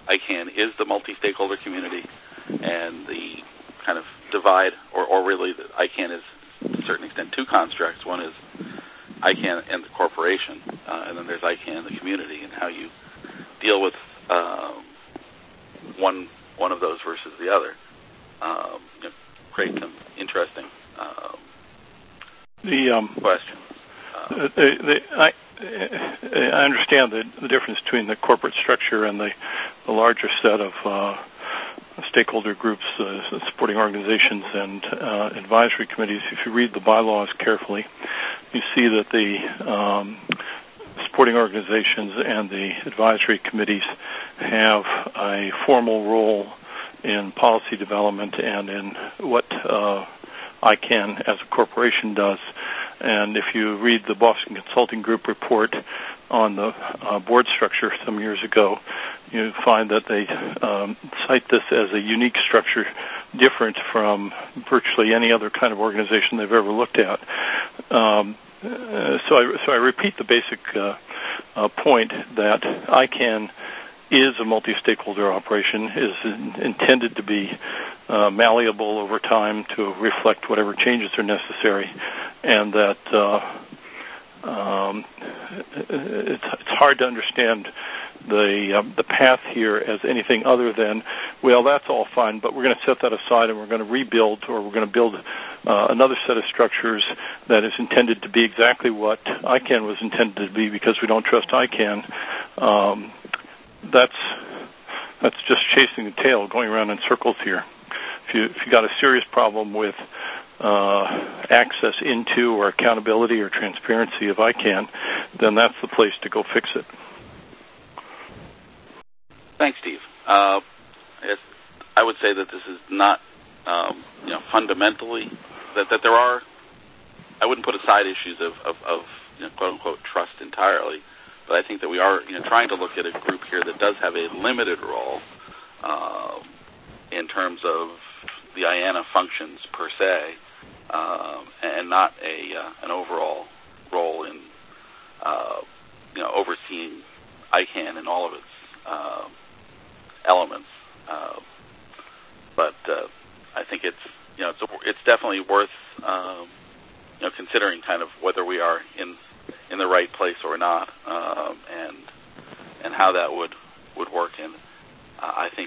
ICANN is the multi-stakeholder community, and the kind of divide, or, or really that ICANN is to a certain extent two constructs. One is ICANN and the corporation, uh, and then there's ICANN and the community, and how you deal with um, one one of those versus the other. Um, you know, create some interesting um, the um, questions. Uh, the, the, I, I understand the, the difference between the corporate structure and the, the larger set of uh, stakeholder groups, uh, supporting organizations, and uh, advisory committees. If you read the bylaws carefully, you see that the um, supporting organizations and the advisory committees have a formal role in policy development and in what uh, ICANN as a corporation does. And if you read the Boston Consulting Group report on the uh, board structure some years ago, you find that they um, cite this as a unique structure, different from virtually any other kind of organization they've ever looked at. Um, uh, so, I, so I repeat the basic uh, uh, point that ICANN is a multi-stakeholder operation, is in, intended to be uh, malleable over time to reflect whatever changes are necessary, and that uh, um, it's, it's hard to understand the uh, the path here as anything other than, well, that's all fine, but we're going to set that aside and we're going to rebuild, or we're going to build uh, another set of structures that is intended to be exactly what ICANN was intended to be, because we don't trust ICANN. Um, that's that's just chasing the tail, going around in circles here. If you if you got a serious problem with uh, access into or accountability or transparency of ICANN, then that's the place to go fix it. Thanks, Steve. Uh, I would say that this is not, um, you know, fundamentally that, that there are. I wouldn't put aside issues of, of, of you know, quote unquote trust entirely, but I think that we are, you know, trying to look at a group here that does have a limited role uh, in terms of the I A N A functions per se, um, and not a uh, an overall role in, uh, you know, overseeing ICANN and all of its uh, elements. Uh, but uh, I think it's, you know, it's, it's definitely worth, um, you know, considering kind of whether we are in in the right place or not, um, and and how that would would work. And uh, I think,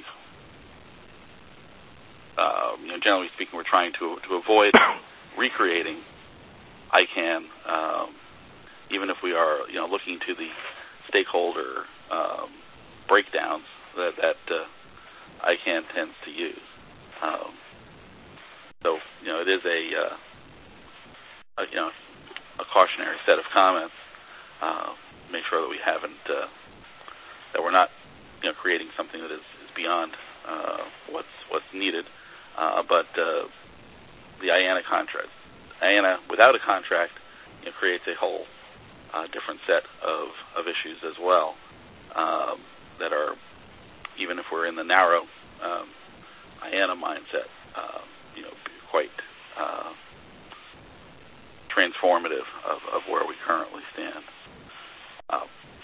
uh, you know, generally speaking, we're trying to to avoid recreating ICANN, um, even if we are, you know, looking to the stakeholder um, breakdowns that that uh, ICANN tends to use. Um, so, you know, it is a, uh, a you know a cautionary set of comments. Uh, make sure that we haven't uh, that we're not, you know, creating something that is, is beyond uh, what's what's needed. Uh, but uh, the I A N A contract, I A N A without a contract, you know, creates a whole uh, different set of, of issues as well, um, that are, even if we're in the narrow um, I A N A mindset, uh, you know, quite uh, transformative of, of where we currently stand. Uh,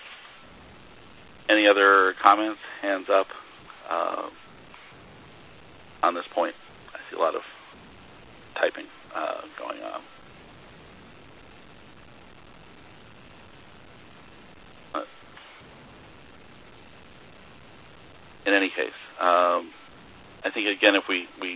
any other comments? Hands up uh, on this point. I see a lot of typing uh, going on. Uh, in any case, um, I think, again, if we, we you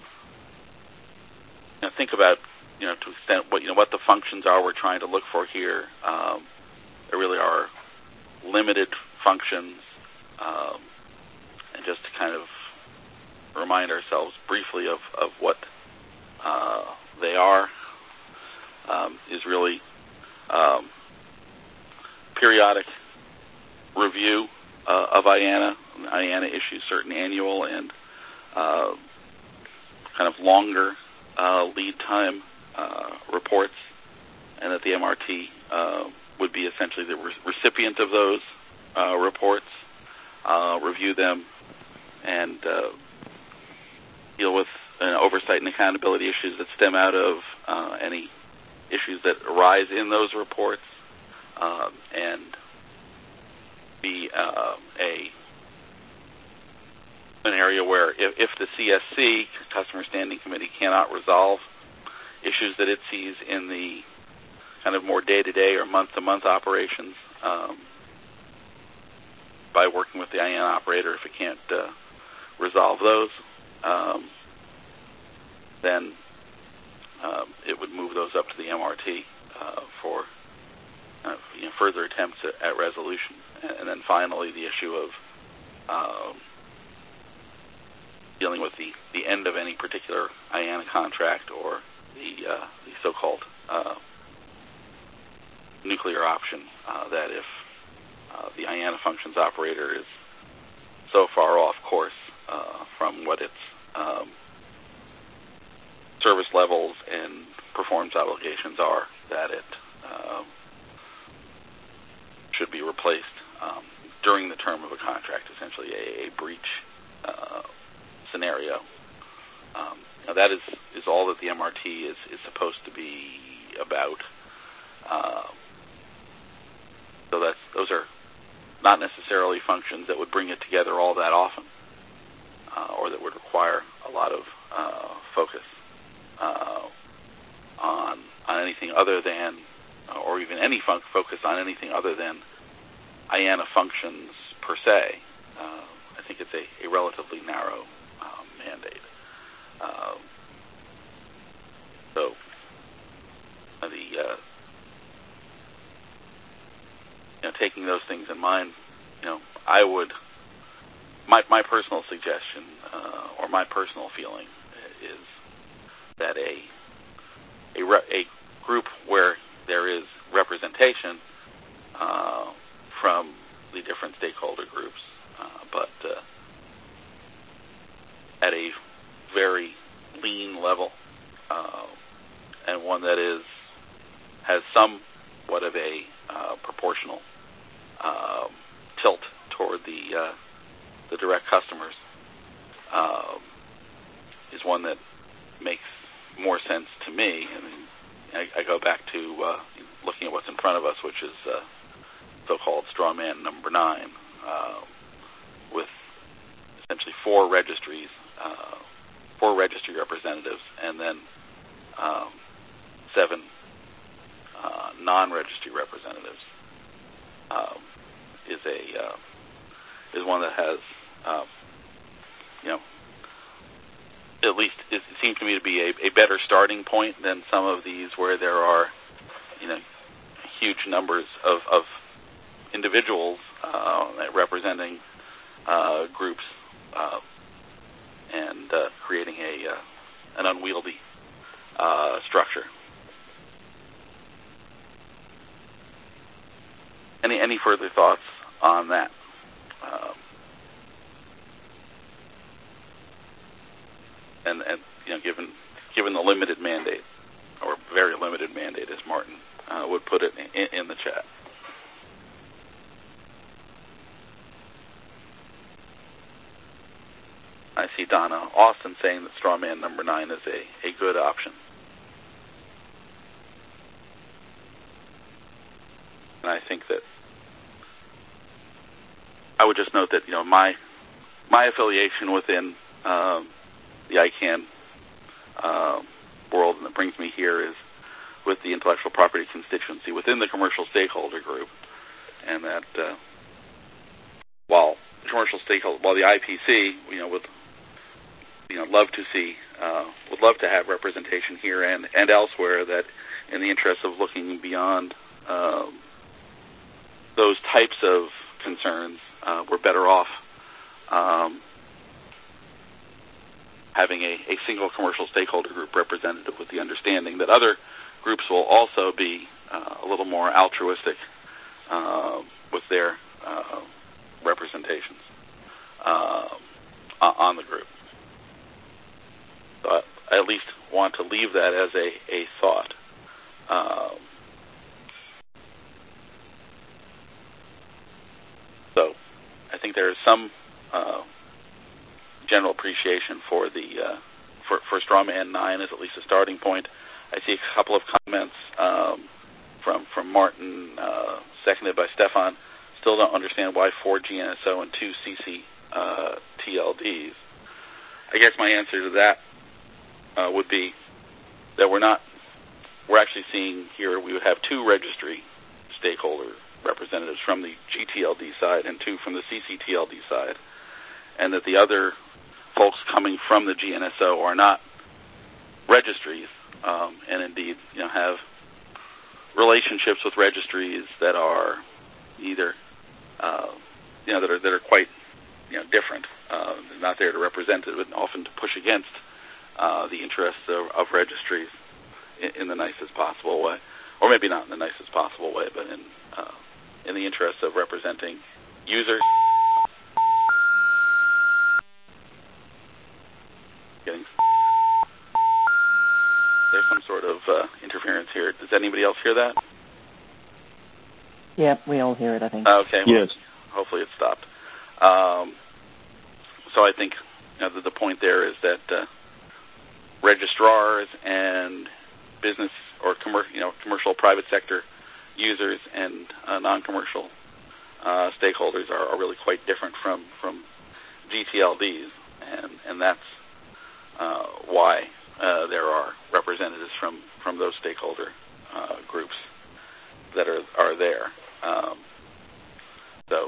know, think about, you know, to extent what, you know, what the functions are we're trying to look for here, um, there really are limited functions, um, and just to kind of remind ourselves briefly of, of what uh, they are, um, is really um, periodic review uh, of I A N A. I A N A issues certain annual and uh, kind of longer uh, lead time uh, reports, and that the M R T uh, would be essentially the re- recipient of those uh, reports, uh, review them, and uh, deal with uh, oversight and accountability issues that stem out of uh, any issues that arise in those reports, um, and be uh, a an area where if, if the C S C, Customer Standing Committee, cannot resolve issues that it sees in the kind of more day-to-day or month-to-month operations um, by working with the I A N operator, if it can't uh, resolve those, um, then um, it would move those up to the M R T uh, for uh, you know, further attempts at, at resolution. And, and then finally, the issue of um, dealing with the, the end of any particular I A N contract or the, uh, the so-called uh, nuclear option, uh, that if uh, the I A N A functions operator is so far off course uh, from what its um, service levels and performance obligations are, that it um, should be replaced um, during the term of a contract, essentially a, a breach uh, scenario. Um, now that is, is all that the M R T is, is supposed to be about. Uh, so that's, those are not necessarily functions that would bring it together all that often, uh, or that would require a lot of uh, focus uh, on on anything other than, or even any fun- focus on anything other than I A N A functions per se. Uh, I think it's a, a relatively narrow um, mandate. Uh, so uh, the uh, you know, taking those things in mind, you know, I would my my personal suggestion uh, or my personal feeling is that a a, re- a group where there is representation uh, from the different stakeholder groups, uh, but uh, at a very lean level, uh, and one that is has somewhat of a uh, proportional uh, tilt toward the uh, the direct customers, uh, is one that makes more sense to me. I mean, I, I go back to uh, looking at what's in front of us, which is uh, so-called straw man number nine, uh, with essentially four registries, uh, four registry representatives, and then um, seven uh, non-registry representatives. Um, is a uh, is one that has uh, you know, at least it seems to me to be a, a better starting point than some of these where there are, you know, huge numbers of, of individuals uh, representing uh, groups uh, and uh, creating a uh, an unwieldy uh, structure. Any any further thoughts on that? Um, and and you know, given given the limited mandate, or very limited mandate, as Martin uh, would put it in, in the chat. I see Donna Austin saying that strawman number nine is a, a good option. And I think that I would just note that, you know, my my affiliation within um, the I CANN uh, world, and that brings me here, is with the intellectual property constituency within the commercial stakeholder group, and that uh, while commercial stakeholder, while the I P C, you know, would you know love to see, uh, would love to have representation here and and elsewhere, that in the interest of looking beyond um, those types of concerns, uh, we're better off um, having a, a single commercial stakeholder group representative, with the understanding that other groups will also be uh, a little more altruistic uh, with their uh, representations uh, on the group. So I, I at least want to leave that as a, a thought. Um, so I think there is some uh, general appreciation for the uh, for, for Strawman nine as at least a starting point. I see a couple of comments um, from from Martin, uh, seconded by Stefan. Still don't understand why four G N S O and two C C uh, T L Ds. I guess my answer to that uh, would be that we're not, we're actually seeing here we would have two registry stakeholder representatives from the G T L D side and two from the C C T L D side, and that the other folks coming from the G N S O are not registries, um, and indeed, you know, have relationships with registries that are either, uh, you know, that are that are quite, you know, different. Uh, they're not there to represent it, but often to push against uh, the interests of, of registries in, in the nicest possible way, or maybe not in the nicest possible way, but in uh, in the interests of representing users. Getting there's some sort of uh, interference here. Does anybody else hear that? Yeah, we all hear it, I think. Okay. Well, yes. Hopefully it stopped. Um, so I think, you know, the, the point there is that uh, registrars and business or commer- you know, commercial private sector users and uh, non-commercial uh, stakeholders are, are really quite different from, from G T L Ds, and, and that's uh, why uh, there are representatives from, from those stakeholder uh, groups that are, are there. Um, so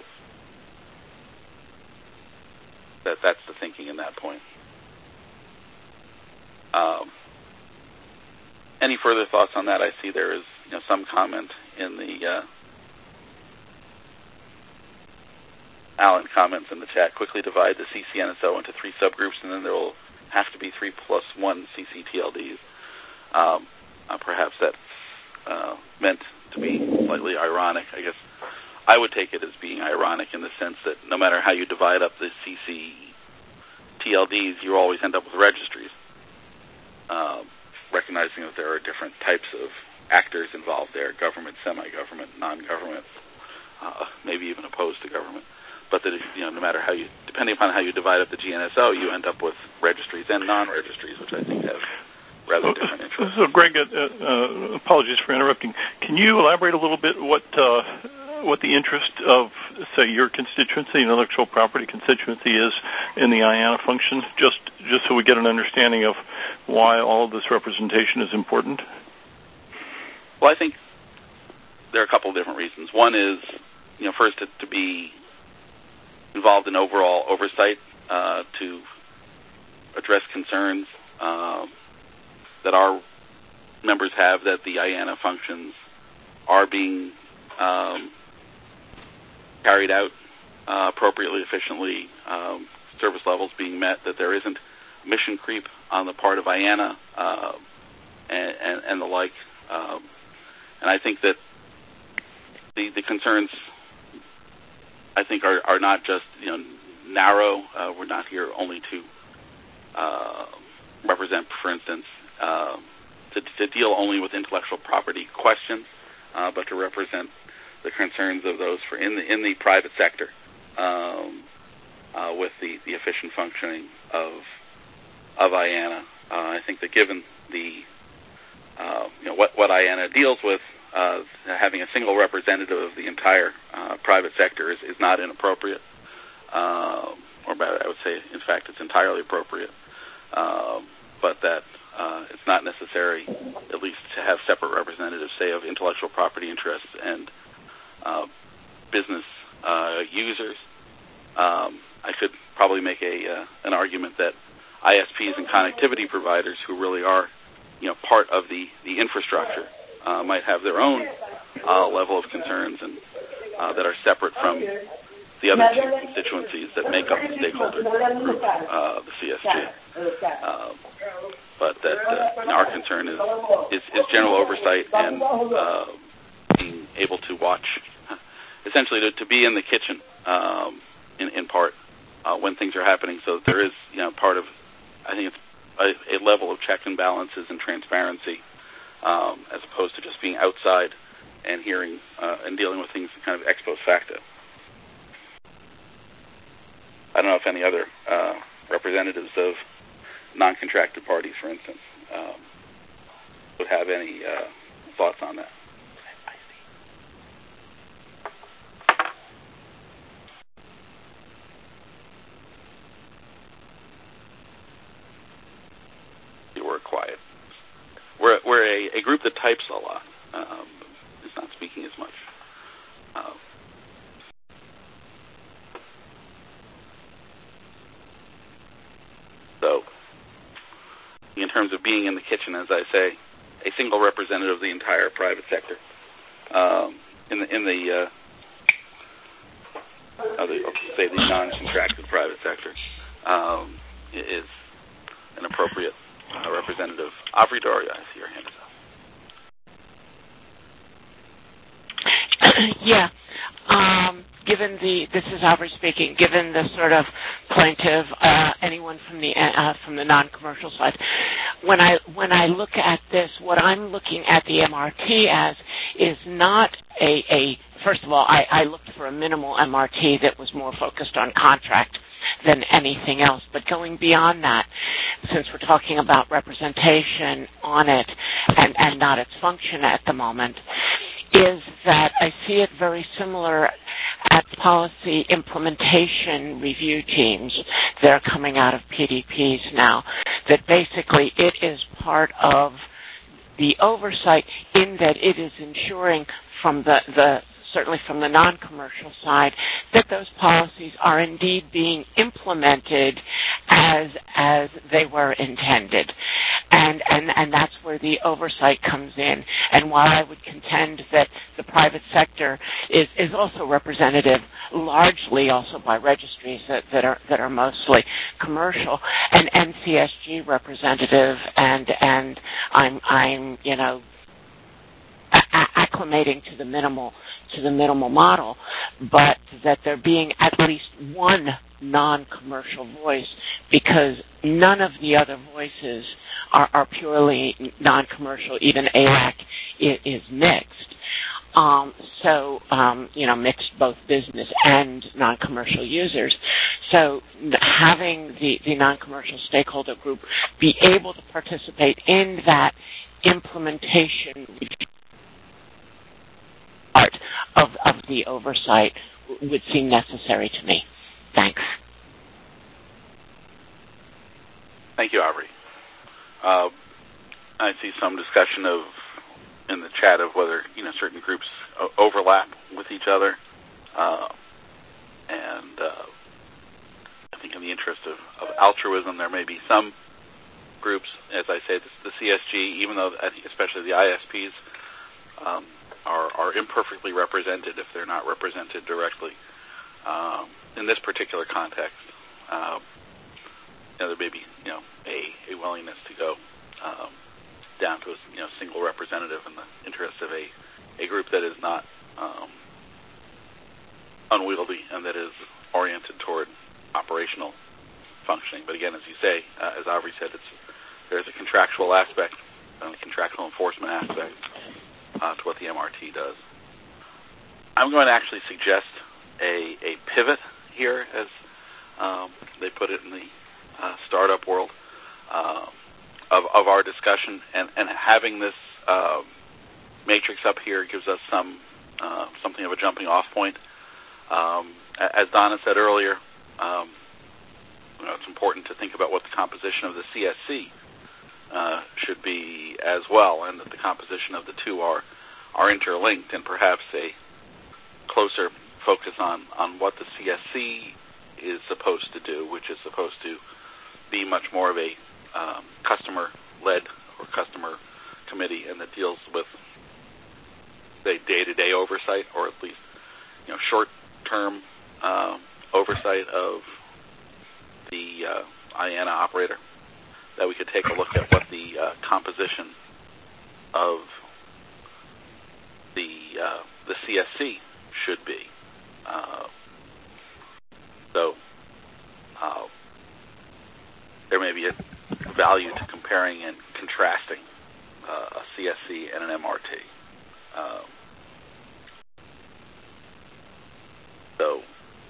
that that's the thinking in that point. Um, any further thoughts on that? I see there is, you know, some comment in the uh, Alan comments in the chat. Quickly divide the C C N S O into three subgroups, and then there will have to be three plus one C C T L Ds. Um, uh, perhaps that's uh, meant to be slightly ironic. I guess I would take it as being ironic in the sense that no matter how you divide up the C C T L Ds, you always end up with registries, uh, recognizing that there are different types of actors involved there, government, semi-government, non-government, uh, maybe even opposed to government. But that, you know, no matter how you, depending upon how you divide up the G N S O, you end up with registries and non-registries, which I think have rather different interests. So, Greg, uh, uh, apologies for interrupting. Can you elaborate a little bit what uh, what the interest of, say, your constituency, intellectual property constituency, is in the I A N A function, just just so we get an understanding of why all of this representation is important? Well, I think there are a couple of different reasons. One is, you know, first to, to be involved in overall oversight, uh, to address concerns um, that our members have that the I A N A functions are being um, carried out uh, appropriately, efficiently, um, service levels being met, that there isn't mission creep on the part of I A N A uh, and, and, and the like. Um, and I think that the, the concerns, I think, are, are not just, you know, narrow. Uh, we're not here only to uh, represent, for instance, uh, to, to deal only with intellectual property questions, uh, but to represent the concerns of those for in the in the private sector um, uh, with the, the efficient functioning of of I A N A. Uh, I think that given the uh, you know what what I A N A deals with, uh, having a single representative of the entire uh, private sector is, is not inappropriate, uh, or better, I would say, in fact, it's entirely appropriate. Uh, but that uh, it's not necessary, at least, to have separate representatives, say, of intellectual property interests and uh, business uh, users. Um, I could probably make a uh, an argument that I S Ps and connectivity providers, who really are, you know, part of the the infrastructure, uh, might have their own uh, level of concerns and uh, that are separate from the other two constituencies that make up the stakeholder group, uh, the C S G. Uh, but that uh, our concern is, is is general oversight and uh, being able to watch, essentially to, to be in the kitchen, um, in, in part, uh, when things are happening. So that there is, you know, part of, I think it's a, a level of check and balances and transparency, um, as opposed to just being outside and hearing uh, and dealing with things kind of ex post facto. I don't know if any other uh, representatives of non-contracted parties, for instance, um, would have any uh, thoughts on that. a, a group that types a lot um, is not speaking as much. Uh, so, in terms of being in the kitchen, as I say, a single representative of the entire private sector um, in the in the, uh, the say the non-contracted private sector um, is an appropriate uh, representative. Avri Doria, I see your hand is up. Yeah. Um, given the, this is Avri speaking, given the sort of plaintiff, uh, anyone from the uh, from the non-commercial side, when I when I look at this, what I'm looking at the M R T as is not a, a first of all, I, I looked for a minimal M R T that was more focused on contract than anything else. But going beyond that, since we're talking about representation on it and, and not its function at the moment, is that I see it very similar at policy implementation review teams that are coming out of P D Ps now, that basically it is part of the oversight in that it is ensuring from the, the certainly from the non-commercial side, that those policies are indeed being implemented as as they were intended. And, and, and that's where the oversight comes in. And while I would contend that the private sector is, is also representative, largely also by registries that, that are that are mostly commercial, and N C S G representative, and and I'm I'm you know acclimating to the minimal to the minimal model, but that there being at least one non-commercial voice, because none of the other voices are, are purely non-commercial. Even A L A C is, is mixed. Um, so, um, you know, mixed both business and non-commercial users. So having the, the non-commercial stakeholder group be able to participate in that implementation part of, of the oversight would seem necessary to me. Thanks. Thank you, Aubrey. Uh, I see some discussion of in the chat of whether you know certain groups uh, overlap with each other, uh, and uh, I think in the interest of, of altruism, there may be some groups, as I say, the, the C S G, even though I think especially the I S Ps um, are, are imperfectly represented if they're not represented directly. Um, in this particular context, uh, you know, there may be you know a, a willingness to go um, down to a you know single representative in the interest of a, a group that is not um, unwieldy and that is oriented toward operational functioning. But again, as you say, uh, as Aubrey said, it's, there's a contractual aspect, a contractual enforcement aspect uh, to what the M R T does. I'm going to actually suggest a, a pivot here, as um, they put it in the uh, startup world, uh, of, of our discussion, and, and having this uh, matrix up here gives us some uh, something of a jumping off point. Um, as Donna said earlier, um, you know, it's important to think about what the composition of the C S C uh, should be as well, and that the composition of the two are are interlinked, and perhaps a closer focus on, on what the C S C is supposed to do, which is supposed to be much more of a um, customer-led or customer committee, and that deals with the day-to-day oversight, or at least you know short-term uh, oversight of the uh, I A N A operator. That we could take a look at what the uh, composition of the uh, the C S C should be. Uh, so uh, there may be a value to comparing and contrasting uh, a C S C and an M R T. Um, so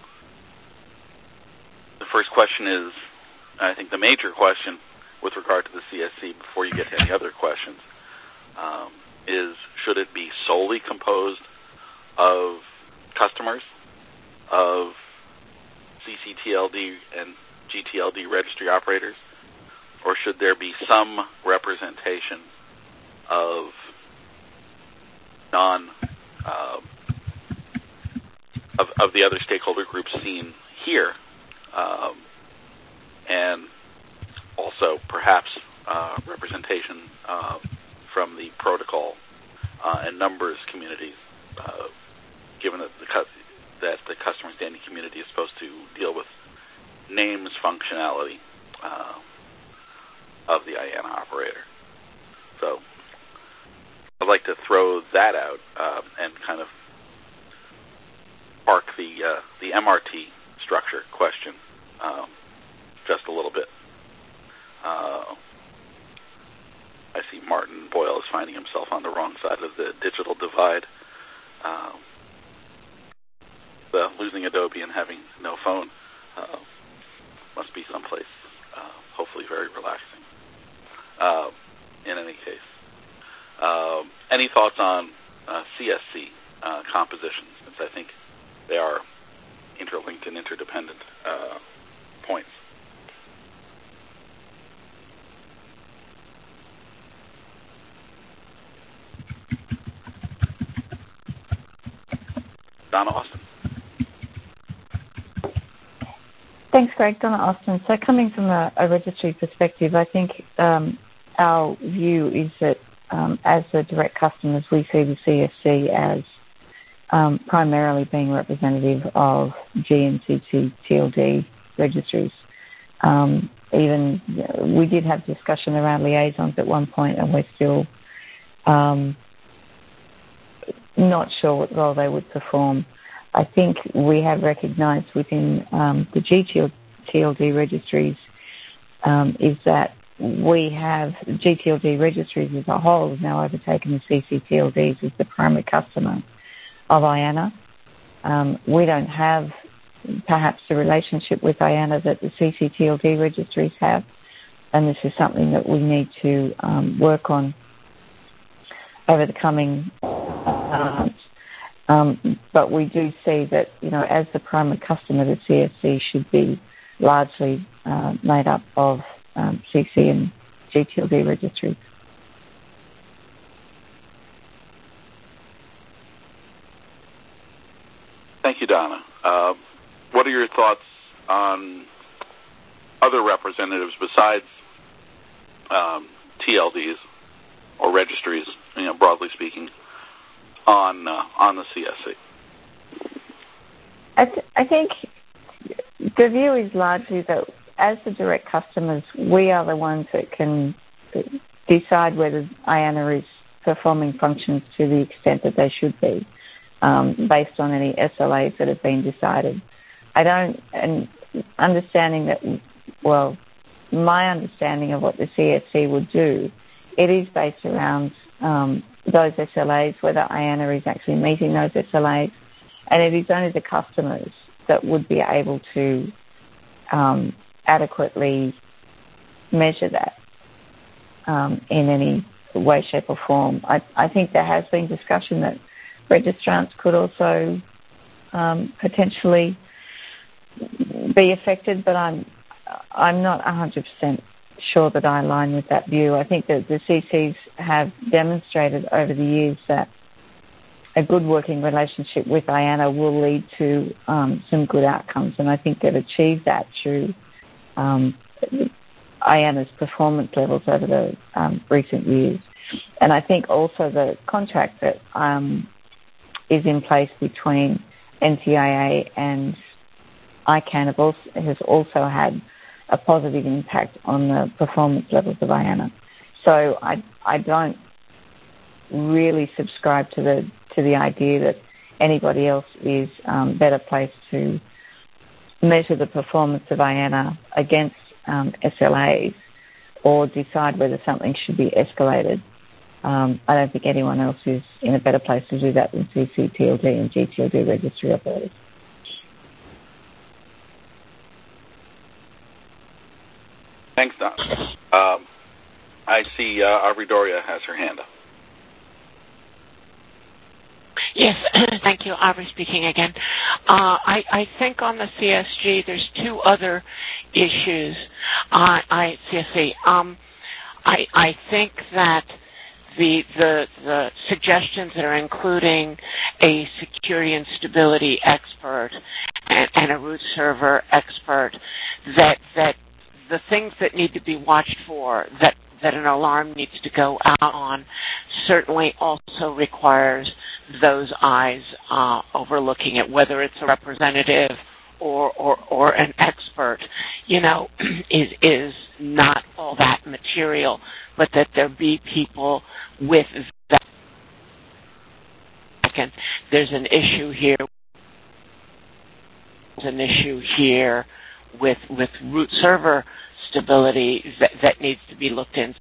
the first question is, I think the major question with regard to the C S C, before you get to any other questions, um, is should it be solely composed of customers of C C T L D and G T L D registry operators, or should there be some representation of non uh, of, of the other stakeholder groups seen here, um, and also perhaps uh, representation uh, from the protocol uh, and numbers communities, uh, given that the, that the customer standing community is supposed to deal with names functionality uh, of the I A N A operator. So I'd like to throw that out uh, and kind of park the uh, the M R T structure question um, just a little bit. Uh, I see Martin Boyle is finding himself on the wrong side of the digital divide. Uh, the losing Adobe and having no phone uh, must be someplace, uh, hopefully very relaxing. Uh, in any case, uh, any thoughts on uh, C S C uh, compositions, since I think they are interlinked and interdependent uh, points? Donna Austin. Thanks, Greg. Donna Austin. So coming from a, a registry perspective, I think um, our view is that um, as the direct customers, we see the C S C as um, primarily being representative of G and C C T L D registries. Um, even we did have discussion around liaisons at one point, and we're still um, not sure what role they would perform. I think we have recognised within um, the G T L D registries um, is that we have G T L D registries as a whole have now overtaken the C C T L Ds as the primary customer of I A N A. Um, we don't have perhaps the relationship with I A N A that the C C T L D registries have, and this is something that we need to um, work on over the coming months. Um, but we do see that, you know, as the primary customer, the C S C should be largely uh, made up of um, C C and G T L D registries. Thank you, Donna. Uh, what are your thoughts on other representatives besides um, T L Ds or registries, you know, broadly speaking, on uh, on the C S C? I, th- I think the view is largely that as the direct customers, we are the ones that can decide whether I A N A is performing functions to the extent that they should be, um, based on any S L As that have been decided. I don't, and understanding that, well, my understanding of what the C S C would do, it is based around um, those S L As, whether I A N A is actually meeting those S L As, and it is only the customers that would be able to um, adequately measure that um, in any way, shape or form. I, I think there has been discussion that registrants could also um, potentially be affected, but I'm I'm not one hundred percent sure that I align with that view. I think that the C Cs have demonstrated over the years that a good working relationship with I A N A will lead to um, some good outcomes, and I think they've achieved that through um, I A N A's performance levels over the um, recent years. And I think also the contract that um, is in place between N T I A and I CANN have also, has also had a positive impact on the performance levels of I A N A. So I I don't really subscribe to the to the idea that anybody else is um, better placed to measure the performance of I A N A against um, S L As or decide whether something should be escalated. Um, I don't think anyone else is in a better place to do that than C C T L D and G T L D registry operators. Thanks, Don. Um, I see uh, Aubrey Doria has her hand up. Yes, thank you. Aubrey speaking again. Uh, I, I think on the C S G, there's two other issues. Uh, I C S C. Um, I, I think that the, the the suggestions that are including a security and stability expert and, and a root server expert, that that the things that need to be watched for, that that an alarm needs to go out on, certainly also requires those eyes uh, overlooking it, whether it's a representative or, or, or an expert, you know, is is not all that material, but that there be people with that. Second, there's an issue here. There's an issue here with with root server stability that, that needs to be looked into.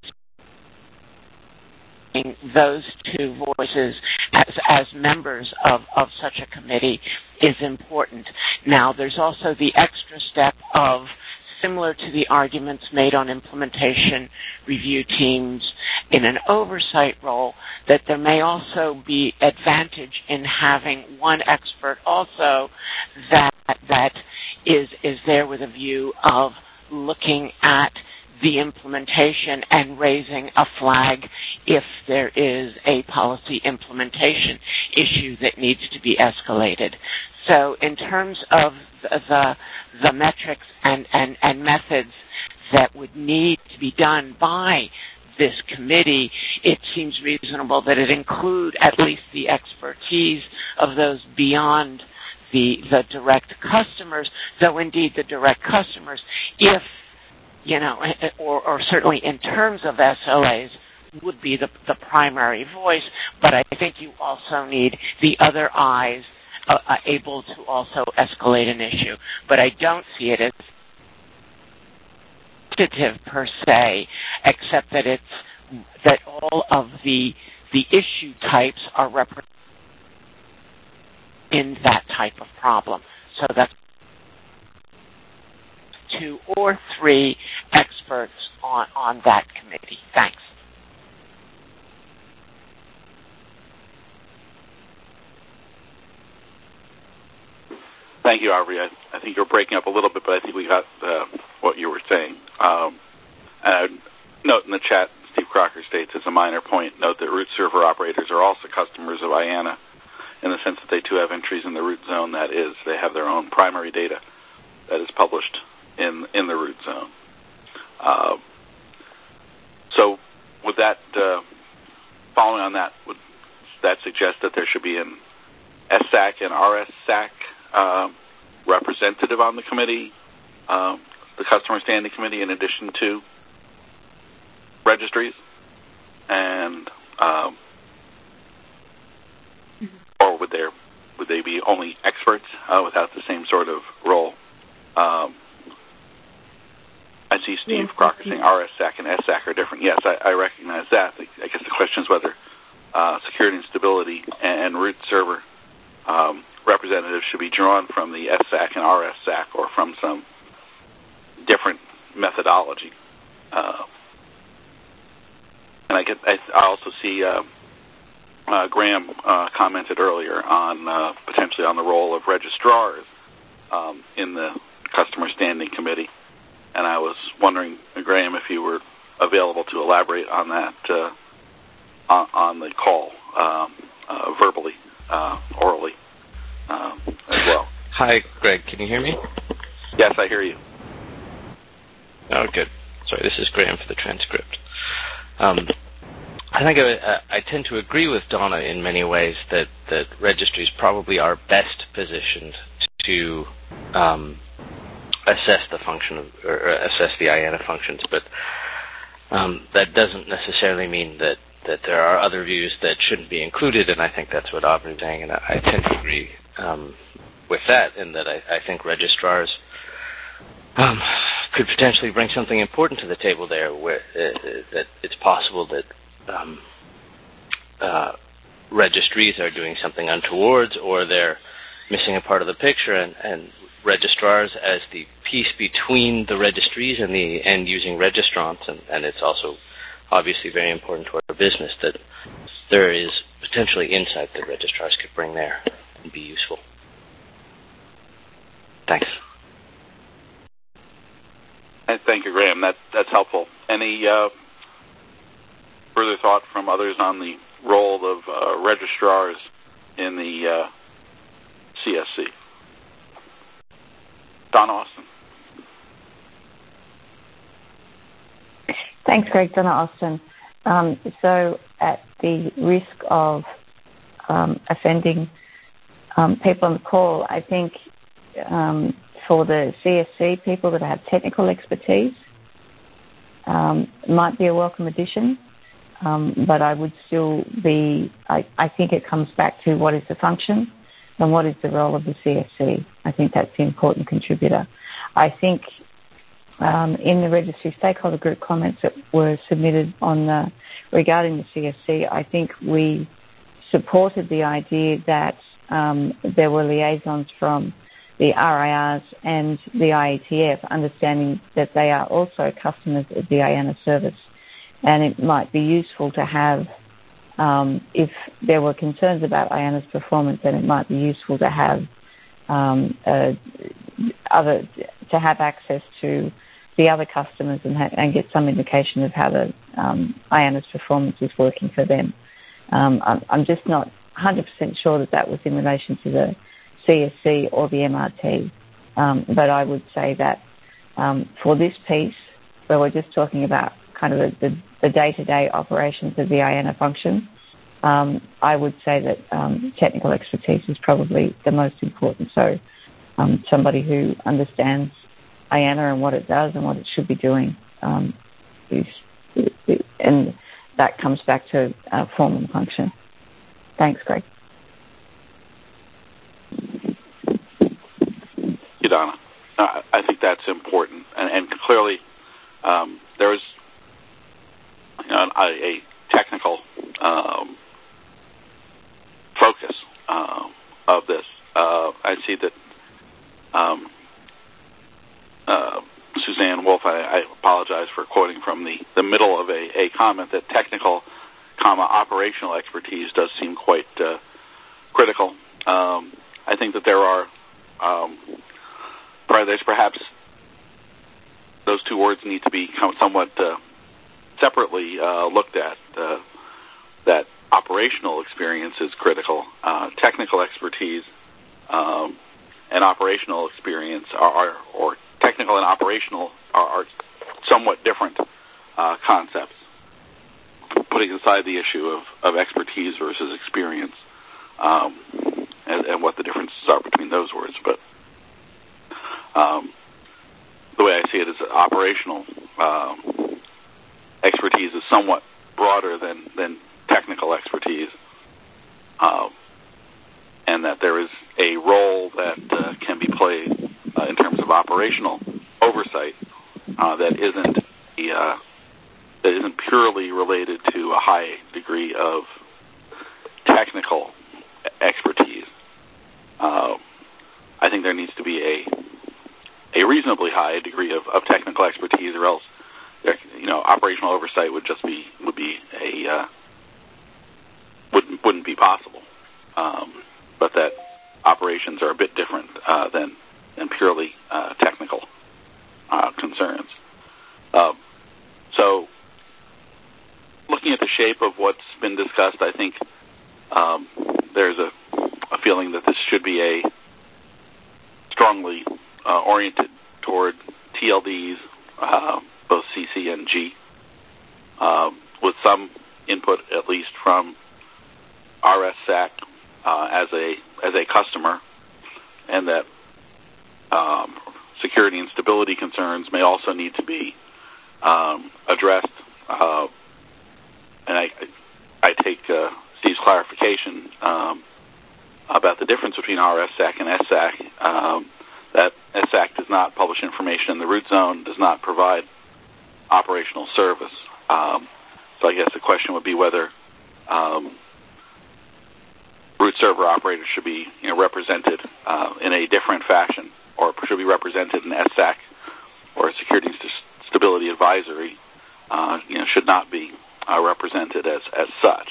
Those two voices as, as members of, of such a committee is important. Now, there's also the extra step of, similar to the arguments made on implementation review teams in an oversight role, that there may also be advantage in having one expert also that that is is there with a view of looking at the implementation and raising a flag if there is a policy implementation issue that needs to be escalated. So in terms of the the metrics and, and, and methods that would need to be done by this committee, it seems reasonable that it include at least the expertise of those beyond the the direct customers, though indeed the direct customers, if you know, or, or certainly in terms of S L As, would be the, the primary voice, but I think you also need the other eyes uh, uh, able to also escalate an issue. But I don't see it as competitive per se, except that it's that all of the the issue types are represented in that type of problem. So that's two or three experts on, on that committee. Thanks. Thank you, Aubrey. I, I think you're breaking up a little bit, but I think we got uh, what you were saying. Um, and I would note in the chat, Steve Crocker states, as a minor point, note that root server operators are also customers of I A N A in the sense that they too have entries in the root zone. That is, they have their own primary data that is published in in the root zone. Uh, so would that, uh, following on that, would that suggest that there should be an S S A C and R S S A C uh, representative on the committee, um, the Customer Standing Committee, in addition to registries? And um, or would there would they be only experts uh, without the same sort of role? Um, I see Steve yes, Crocker saying R S S A C and S S A C are different. Yes, I, I recognize that. I guess the question is whether uh, security and stability and root server um, representatives should be drawn from the S S A C and R S S A C or from some different methodology. Uh, and I get. I, I also see uh, uh, Graham uh, commented earlier on uh, potentially on the role of registrars um, in the Customer Standing Committee. And I was wondering, Graham, if you were available to elaborate on that uh, on, on the call, um, uh, verbally, uh, orally, um, as well. Hi, Greg. Can you hear me? Yes, I hear you. Oh, good. Sorry, this is Graham for the transcript. Um, I think I, I tend to agree with Donna in many ways that, that registries probably are best positioned to um, assess the function of, or assess the I A N A functions, but um, that doesn't necessarily mean that, that there are other views that shouldn't be included, and I think that's what Aubrey's saying, and I, I tend to agree um, with that, in that I, I think registrars um, could potentially bring something important to the table there, where uh, that it's possible that um, uh, registries are doing something untoward, or they're missing a part of the picture, and, and registrars as the piece between the registries and the end-using registrants, and, and it's also obviously very important to our business that there is potentially insight that registrars could bring there and be useful. Thanks. Thank you, Graham. That, that's helpful. Any uh, further thought from others on the role of uh, registrars in the uh, C S C? Donna Austin. Thanks, Greg. Donna Austin. Um, so at the risk of um, offending um, people on the call, I think um, for the C S C people that have technical expertise, um, might be a welcome addition. Um, but I would still be, I, I think it comes back to what is the function and what is the role of the C S C. I think that's the important contributor. I think um, in the registry stakeholder group comments that were submitted on the, regarding the C S C, I think we supported the idea that um, there were liaisons from the R I Rs and the I E T F, understanding that they are also customers of the I A N A service. And it might be useful to have, um, if there were concerns about I A N A's performance, then it might be useful to have um, uh, other to have access to the other customers and, ha- and get some indication of how the um, I A N A's performance is working for them. Um, I'm, I'm just not one hundred percent sure that that was in relation to the C S C or the M R T, um, but I would say that um, for this piece, where we're just talking about kind of the, the, the day-to-day operations of the I A N A function, um, I would say that um, technical expertise is probably the most important. So um, somebody who understands I A N A and what it does and what it should be doing, um, is, and that comes back to uh, form and function. Thanks, Greg. You, Donna. Uh, I think that's important, and, and clearly um, there is you know, a, a technical um, focus uh, of this. Uh, I see that um, uh, Suzanne Wolf, I, I apologize for quoting from the, the middle of a, a comment, that technical, comma, operational expertise does seem quite uh, critical. Um, I think that there are, um, there's perhaps those two words need to be somewhat uh, separately uh, looked at. Uh, that operational experience is critical. Uh, technical expertise um, and operational experience are, are, or technical and operational are, are somewhat different uh, concepts, putting aside the issue of, of expertise versus experience um, and, and what the differences are between those words. But um, the way I see it is that operational um, expertise is somewhat broader than, than technical expertise, um, and that there is a role that uh, can be played uh, in terms of operational oversight uh, that isn't the, uh, that isn't purely related to a high degree of technical expertise. Uh, I think there needs to be a a reasonably high degree of, of technical expertise, or else, you know, operational oversight would just be would be a uh, wouldn't wouldn't be possible. Um, but that operations are a bit different uh, than than purely uh, technical uh, concerns. Um, so, looking at the shape of what's been discussed, I think um, there's a, a feeling that this should be a strongly uh, oriented toward T L Ds, uh, both C C and G, uh, with some input at least from R S S A C uh, as a as a customer, and that um, security and stability concerns may also need to be um, addressed. Uh, and I I take uh, Steve's clarification um, about the difference between R S S A C and S S A C. Um, that S S A C does not publish information in the root zone, does not provide operational service. Um, so I guess the question would be whether um, root server operators should be you know, represented uh, in a different fashion, or should be represented in S S A C, or Security and Stability Advisory uh, you know, should not be uh, represented as, as such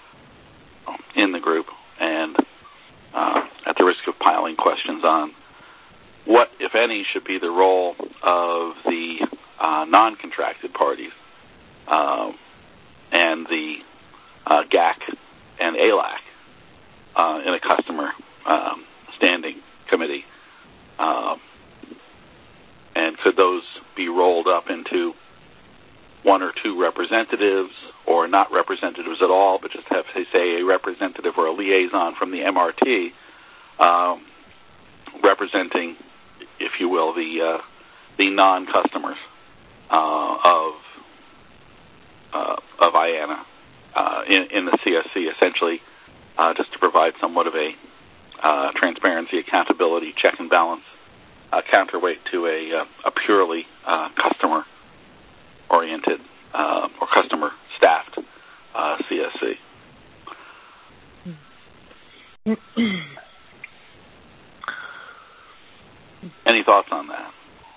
in the group. And uh, at the risk of piling questions on, what, if any, should be the role of the uh, non-contracted parties? Um, and the uh, G A C and A L A C uh, in a customer um, standing committee? Um, and could those be rolled up into one or two representatives, or not representatives at all, but just have, say, a representative or a liaison from the M R T um, representing, if you will, the uh, the non-customers uh, of uh, of I A N A uh, in, in the C S C, essentially, uh, just to provide somewhat of a uh, transparency, accountability, check and balance, uh, counterweight to a, uh, a purely uh, customer-oriented uh, or customer-staffed uh, C S C. Any thoughts on that?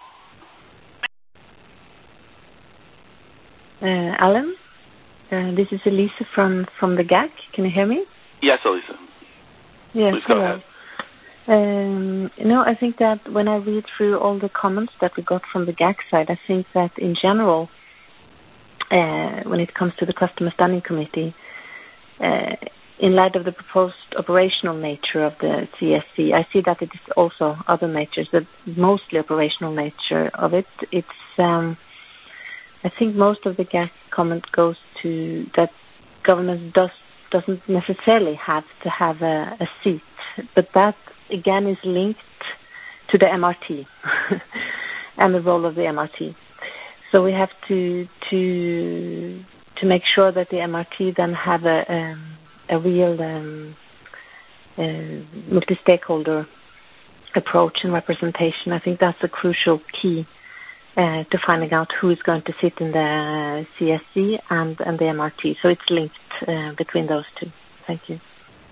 Uh, Alan, uh, this is Elisa from, from the G A C. Can you hear me? Yes, Elisa. Yes, Please go hello. ahead. Um, no, I think that when I read through all the comments that we got from the G A C side, I think that in general, uh, when it comes to the Customer Standing Committee, uh, in light of the proposed operational nature of the C S C, I see that it is also other natures, the mostly operational nature of it. It's, um, I think most of the G A C comment goes to that government does, doesn't necessarily have to have a, a seat, but that again is linked to the M R T and the role of the M R T. So we have to to to make sure that the M R T then have a um, a real um, uh, multi-stakeholder approach and representation. I think that's a crucial key uh, to finding out who is going to sit in the C S C and, and the M R T. So it's linked uh, between those two. Thank you.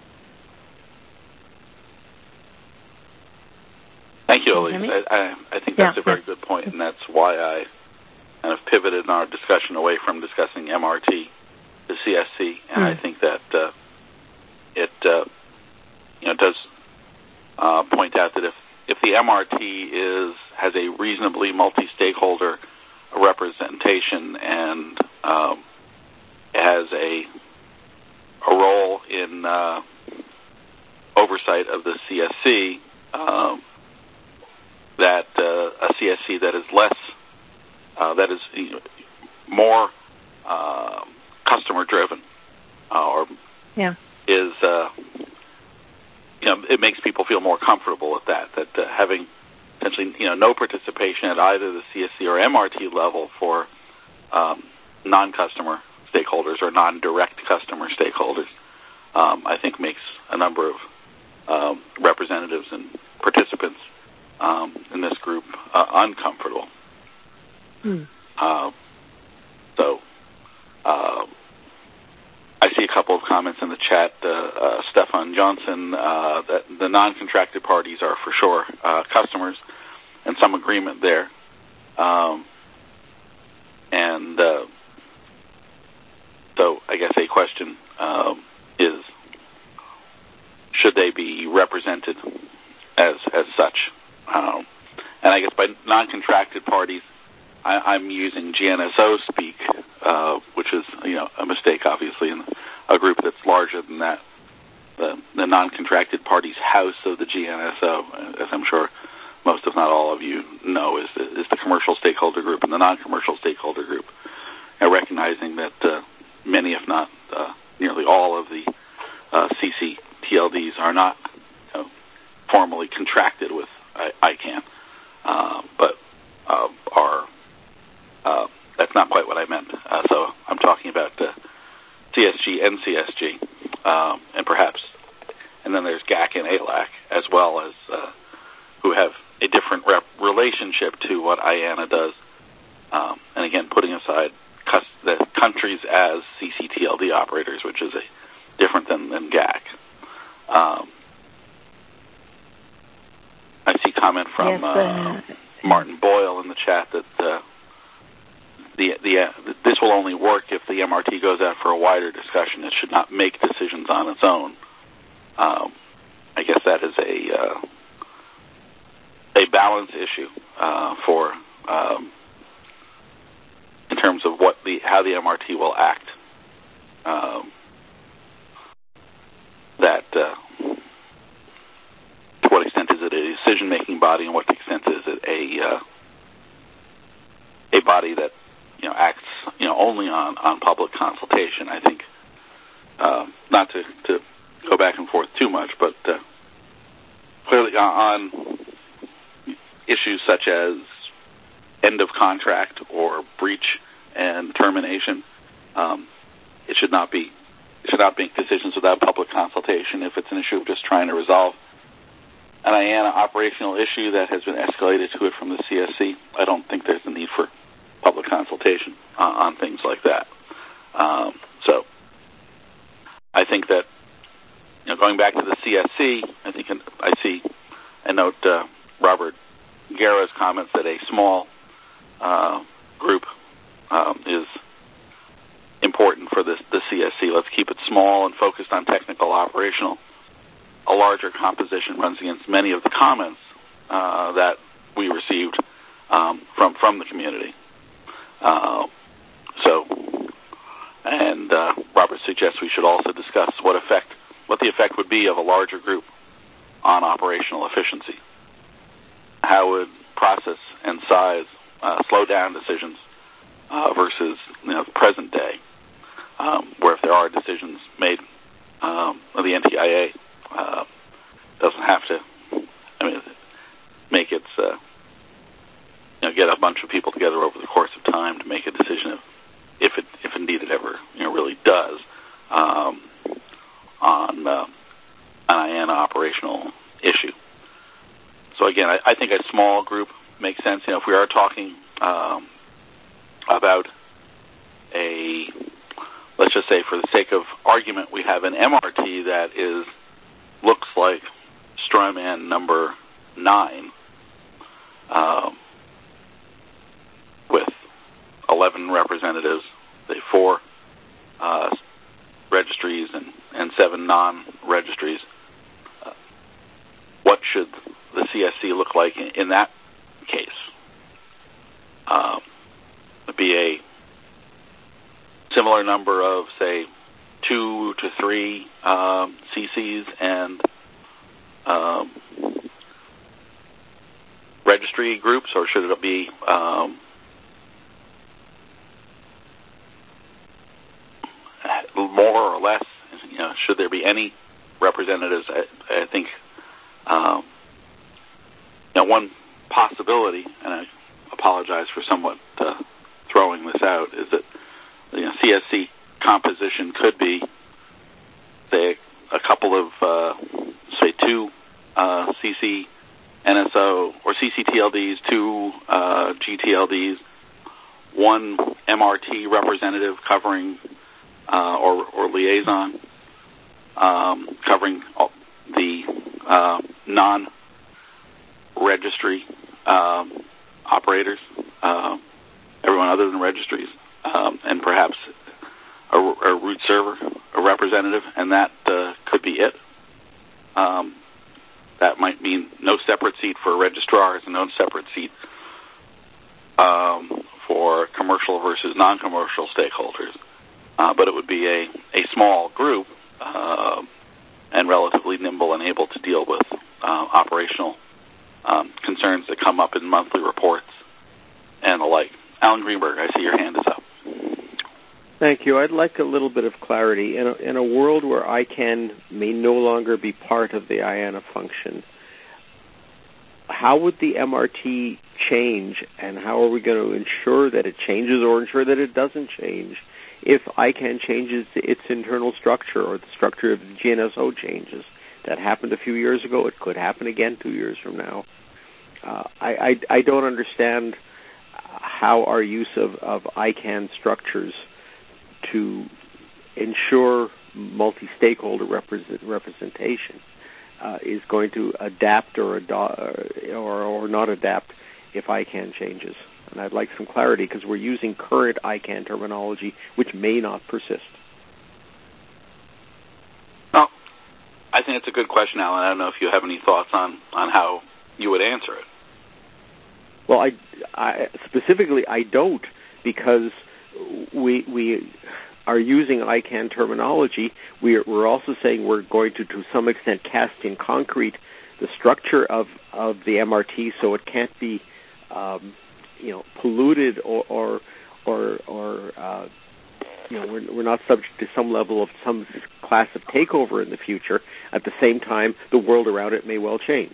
Thank you, Elise. I, I, I think that's yeah, a very yeah. good point, and that's why I kind of pivoted in our discussion away from discussing M R T to C S C, and mm. I think that uh, it uh, you know does uh, point out that if, if the M R T is has a reasonably multi-stakeholder representation and um, has a a role in uh, oversight of the C S C, um, that uh, a C S C that is less, uh, that is you know, more uh, customer-driven, uh, or yeah. is, uh, you know, it makes people feel more comfortable with that. That uh, having essentially, you know, no participation at either the C S C or M R T level for um, non-customer stakeholders or non-direct customer stakeholders, um, I think makes a number of um, representatives and participants um, in this group uh, uncomfortable. Hmm. Uh, so uh, I see a couple of comments in the chat. Uh, uh, Stefan Johnson, uh, that the non-contracted parties are for sure uh, customers, and some agreement there. Um, and uh, so I guess a question um, is, should they be represented as as such? Um, and I guess by non-contracted parties, I, I'm using G N S O speak, uh, which is you know a mistake, obviously, in a group that's larger than that. The, the non-contracted parties house of the G N S O, as I'm sure most, if not all of you know, is the, is the commercial stakeholder group and the non-commercial stakeholder group. And recognizing that uh, many, if not uh, nearly all, of the uh, C C T L Ds are not you know, formally contracted with I, ICANN, uh, but uh, are uh, that's not quite what I meant. Uh, so I'm talking about uh, C S G and C S G, um, and perhaps, and then there's G A C and A L A C as well, as uh, who have a different rep relationship to what I A N A does. Um, and again, putting aside the countries as C C T L D operators, which is a different than, than G A C. Um, I see comment from yes, uh, uh, Martin Boyle in the chat that uh, the the uh, this will only work if the M R T goes out for a wider discussion. It should not make decisions on its own. Um, I guess that is a uh, a balance issue uh, for um, in terms of what the how the M R T will act um, that uh, to what extent is it a decision-making body, and what extent is it a uh, a body that you know acts you know only on, on public consultation? I think um, not to, to go back and forth too much, but uh, clearly on issues such as end of contract or breach and termination, um, it should not be it should not make decisions without public consultation. If it's an issue of just trying to resolve an I A N A operational issue that has been escalated to it from the C S C, I don't think there's a need for public consultation uh, on things like that. Um, so I think that you know, going back to the C S C, I think I see I note uh, Robert Guerra's comments that a small uh, group um, is important for this, the C S C. Let's keep it small and focused on technical operational. A larger composition runs against many of the comments uh, that we received um, from from the community. Uh, so, and uh, Robert suggests we should also discuss what effect, what the effect would be of a larger group on operational efficiency. How would process and size uh, slow down decisions uh, versus you know, the present day, um, where if there are decisions made, um, the N T I A uh, doesn't have to, I mean, make its, uh, you know, get a bunch of people together over the course of time to make a decision of, if it, if indeed it ever, you know, really does, um, on uh, an I A N A operational issue. So again, I, I think a small group makes sense. You know, if we are talking um, about a, let's just say for the sake of argument, we have an M R T that is looks like Strawman number nine, um, with eleven representatives, say four uh, registries and, and seven non-registries. Uh, what should the C S C look like in, in that case? Um, it'd be a similar number of, say, two to three um, C Cs and um, registry groups, or should it be um, more or less? You know, should there be any representatives? I, I think um, you know, one possibility, and I apologize for somewhat uh, throwing this out, is that you know, C S C composition could be, say, a couple of, uh, say, two uh, C C N S O or C C T L Ds, two uh, G T L Ds, one M R T representative covering uh, or, or liaison um, covering the uh, non-registry um, operators, uh, everyone other than registries, um, and perhaps a, a root server, a representative, and that uh, could be it. Um, that might mean no separate seat for registrars and no separate seat um, for commercial versus non-commercial stakeholders. Uh, but it would be a, a small group uh, and relatively nimble and able to deal with uh, operational um, concerns that come up in monthly reports and the like. Alan Greenberg, I see your hand is up. Thank you. I'd like a little bit of clarity. In a, in a world where I C A N may no longer be part of the I A N A function, how would the M R T change, and how are we going to ensure that it changes or ensure that it doesn't change if I C A N changes its internal structure or the structure of the G N S O changes? That happened a few years ago. It could happen again two years from now. Uh, I, I, I don't understand how our use of, of I C A N structures to ensure multi-stakeholder represent, representation uh, is going to adapt or, ado- or or not adapt if I C A N changes. And I'd like some clarity because we're using current I C A N terminology which may not persist. Well, I think it's a good question, Alan. I don't know if you have any thoughts on, on how you would answer it. Well, I, I specifically I don't, because we we are using I CANN terminology, we're, we're also saying we're going to, to some extent, cast in concrete the structure of, of the M R T so it can't be, um, you know, polluted or or or, or uh, you know, we're, we're not subject to some level of some class of takeover in the future. At the same time, the world around it may well change.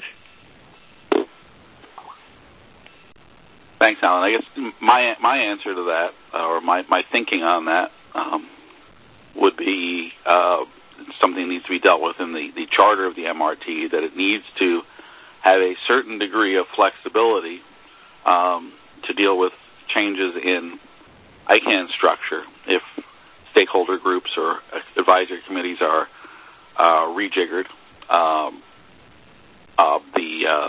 Thanks, Alan. I guess my my answer to that, uh, or my, my thinking on that, um, would be uh, something needs to be dealt with in the, the charter of the M R T, that it needs to have a certain degree of flexibility um, to deal with changes in I CANN structure if stakeholder groups or advisory committees are uh, rejiggered. Um, uh, the uh,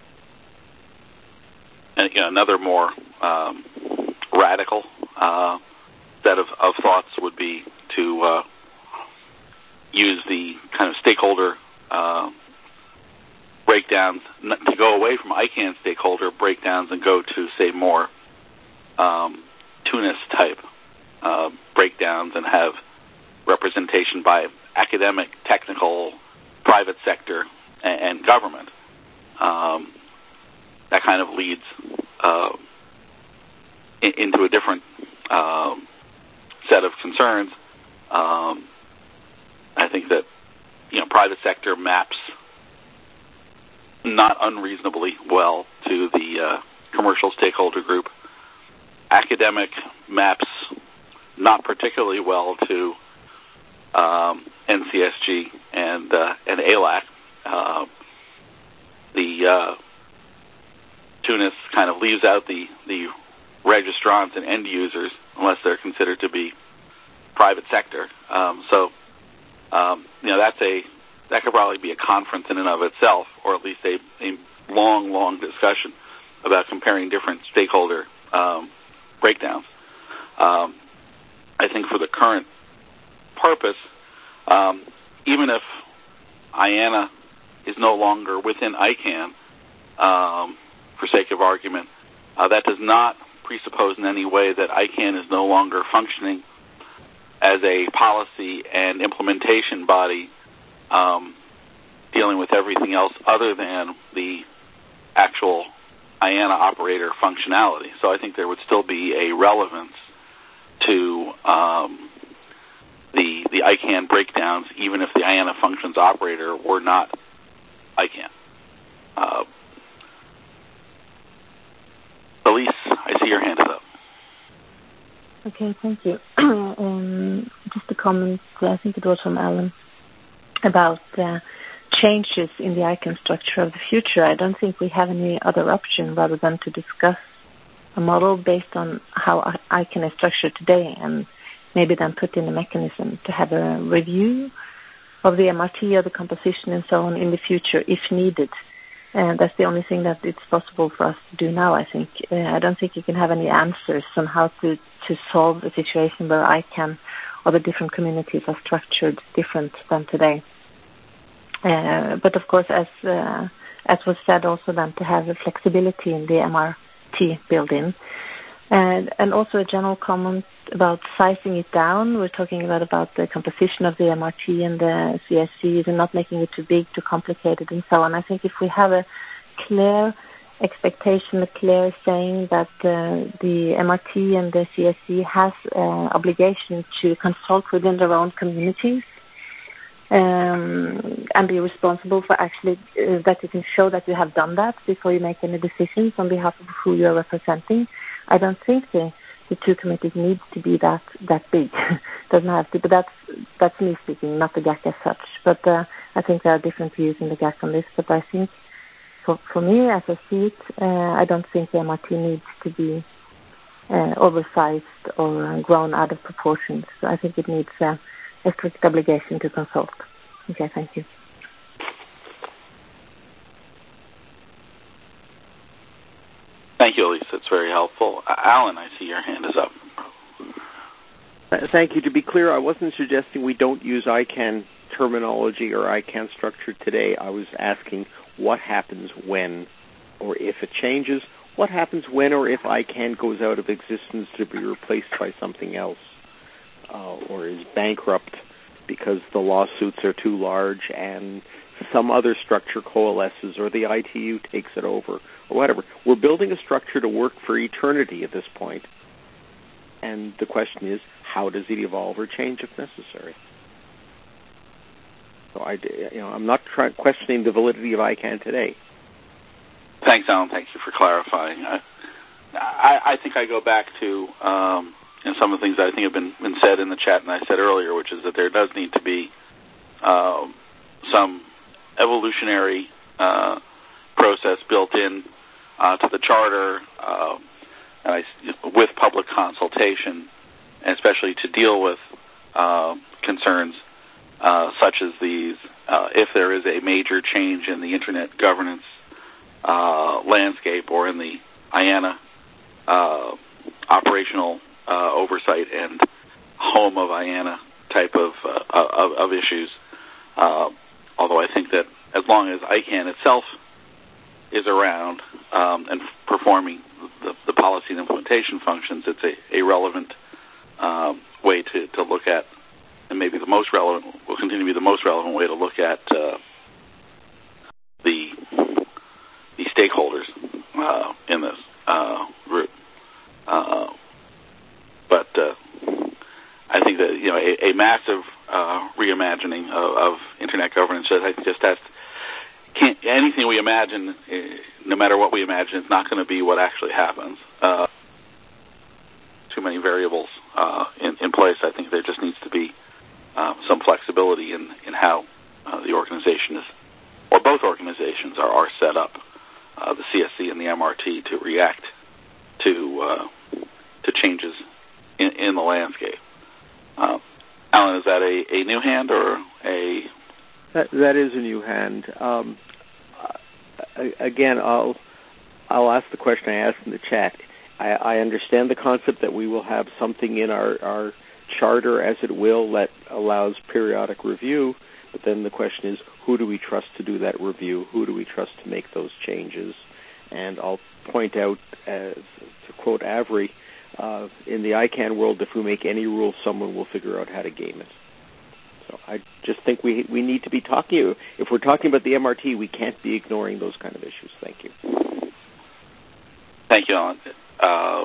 and, you know, another more um, radical uh, set of, of thoughts would be to uh, use the kind of stakeholder uh, breakdowns, to go away from I CANN stakeholder breakdowns and go to, say, more um, Tunis type uh, breakdowns and have representation by academic, technical, private sector, and, and government. Um, that kind of leads uh, in, into a different um, set of concerns. Um, I think that, you know, private sector maps not unreasonably well to the uh, commercial stakeholder group. Academic maps not particularly well to um, N C S G and uh, and A L A C. Uh, the uh, Tunis kind of leaves out the, the registrants and end users unless they're considered to be private sector. Um, so, um, you know, that's a that could probably be a conference in and of itself, or at least a, a long, long discussion about comparing different stakeholder um, breakdowns. Um, I think for the current purpose, um, even if I A N A is no longer within I CANN, um, for sake of argument, uh, that does not presuppose in any way that I CANN is no longer functioning as a policy and implementation body um, dealing with everything else other than the actual I A N A operator functionality. So I think there would still be a relevance to um, the the I CANN breakdowns, even if the I A N A functions operator were not I CANN. Uh, Elise, I see your hand is up. Okay, thank you. um, just a comment, I think it was from Alan, about uh, changes in the I CANN structure of the future. I don't think we have any other option rather than to discuss a model based on how I CANN is structured today, and maybe then put in a mechanism to have a review of the M R T or the composition and so on in the future if needed. And that's the only thing that it's possible for us to do now, I think. Uh, I don't think you can have any answers on how to, to solve a situation where I CANN or the different communities are structured different than today. Uh, but of course, as uh, as was said also then, to have a flexibility in the M R T built-in. And, and also a general comment about sizing it down. We're talking about, about the composition of the M R T and the C S Cs and not making it too big, too complicated, and so on. I think if we have a clear expectation, a clear saying that uh, the M R T and the C S C has uh, obligation to consult within their own communities um, and be responsible for actually uh, that you can show that you have done that before you make any decisions on behalf of who you are representing. I don't think the, the two committees need to be that that big. Doesn't have to, but that's that's me speaking, not the G A C as such. But uh, I think there are different views in the G A C on this. But I think for for me, as I see it, uh, I don't think the M R T needs to be uh, oversized or uh, grown out of proportions. So I think it needs uh, a strict obligation to consult. Okay, thank you. Thank you, Elise. That's very helpful. Uh, Alan, I see your hand is up. Thank you. To be clear, I wasn't suggesting we don't use I CANN terminology or I CANN structure today. I was asking what happens when or if it changes. What happens when or if I CANN goes out of existence to be replaced by something else? uh, or is bankrupt because the lawsuits are too large and some other structure coalesces or the I T U takes it over or whatever. We're building a structure to work for eternity at this point. And the question is, how does it evolve or change if necessary? So I, you know, I'm not try- questioning the validity of I CANN today. Thanks, Alan. Thank you for clarifying. I, I, I think I go back to um, you know, some of the things that I think have been, been said in the chat and I said earlier, which is that there does need to be um, some evolutionary uh, process built in uh, to the charter, uh, and I, with public consultation, and especially to deal with uh, concerns uh, such as these. Uh, if there is a major change in the Internet governance uh, landscape or in the I A N A uh, operational uh, oversight and home of I A N A type of uh, of, of issues. Uh, although I think that as long as I CANN itself is around um, and performing the, the policy and implementation functions, it's a, a relevant um, way to, to look at, and maybe the most relevant, will continue to be the most relevant way to look at uh, the the stakeholders uh, in this uh, group. Uh, but uh, I think that you know a, a massive uh, reimagining of, of Internet governance, I think, just has to, can't, anything we imagine, no matter what we imagine, it's not going to be what actually happens. Uh, too many variables uh, in, in place. I think there just needs to be uh, some flexibility in, in how uh, the organization is, or both organizations are, are set up, uh, the C S C and the M R T, to react to uh, to changes in, in the landscape. Uh, Alan, is that a, a new hand or a... That, that is a new hand. Um, again, I'll I'll ask the question I asked in the chat. I, I understand the concept that we will have something in our, our charter, as it will, that allows periodic review, but then the question is, who do we trust to do that review? Who do we trust to make those changes? And I'll point out, as to quote Avery, uh, in the I CANN world, if we make any rule, someone will figure out how to game it. So I just think we we need to be talking. If we're talking about the M R T, we can't be ignoring those kind of issues. Thank you. Thank you, Alan. Uh,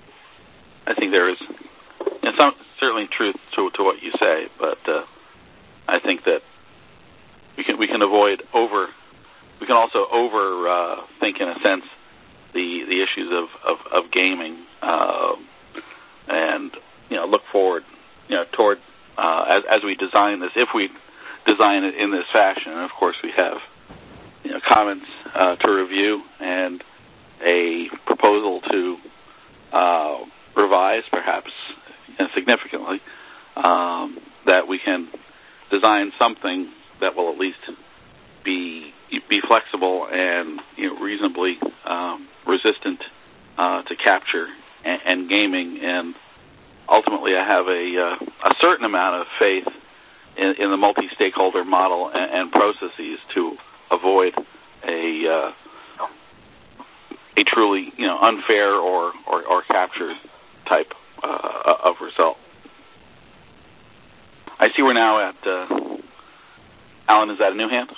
I think there is and some, certainly truth to, to what you say, but uh, I think that we can we can avoid over. We can also over uh, think, in a sense, the the issues of of, of gaming, uh, and you know look forward, you know, toward. Uh, as, as we design this, if we design it in this fashion, and of course we have you know, comments uh, to review and a proposal to uh, revise, perhaps you know, significantly, um, that we can design something that will at least be be flexible and you know, reasonably um, resistant uh, to capture and, and gaming. And ultimately, I have a, uh, a certain amount of faith in, in the multi-stakeholder model and, and processes to avoid a uh, a truly you know unfair or or, or captured type uh, of result. I see we're now at uh, Alan. Is that a new hand?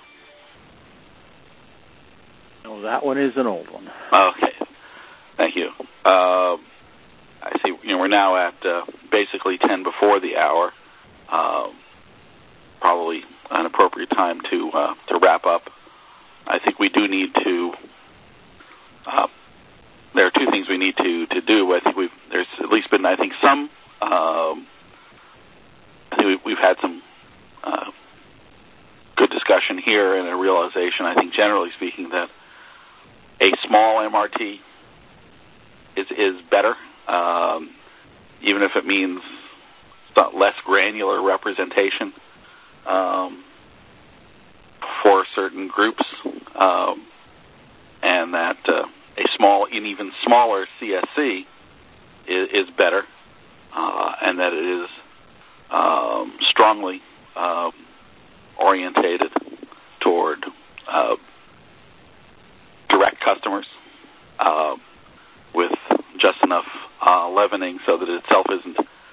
No, that one is an old one. Okay, thank you. Uh, I see. You know, we're now at uh, basically ten before the hour. Uh, probably an appropriate time to uh, to wrap up. I think we do need to. Uh, there are two things we need to, to do. I think we've there's at least been I think some. Um, I think we've, we've had some uh, good discussion here and a realization. I think generally speaking that a small M R T is is better. Um, even if it means less granular representation um, for certain groups, um, and that uh, a small, an even smaller C S C is, is better, uh, and that it is um, strongly um, orientated toward uh, direct customers uh, with just enough uh, leavening so that it itself isn't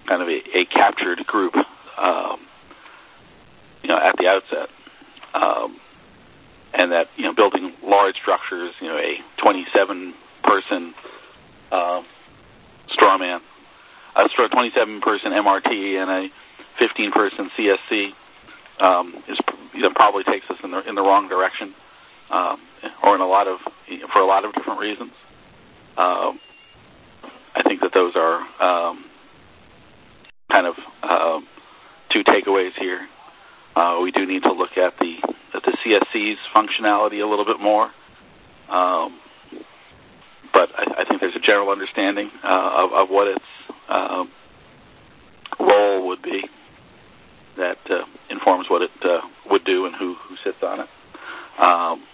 kind of a, a captured group, um, you know, at the outset, um, and that, you know, building large structures, you know, a twenty-seven person um, straw man, a twenty-seven person M R T, and a fifteen person C S C um, is, you know, probably takes us in the in the wrong direction, um, or in a lot of for a lot of different reasons. Um, I think that those are um, kind of um, two takeaways here. Uh, we do need to look at the at the C S C's functionality a little bit more, um, but I, I think there's a general understanding uh, of, of what its uh, role would be that uh, informs what it uh, would do and who, who sits on it. Um,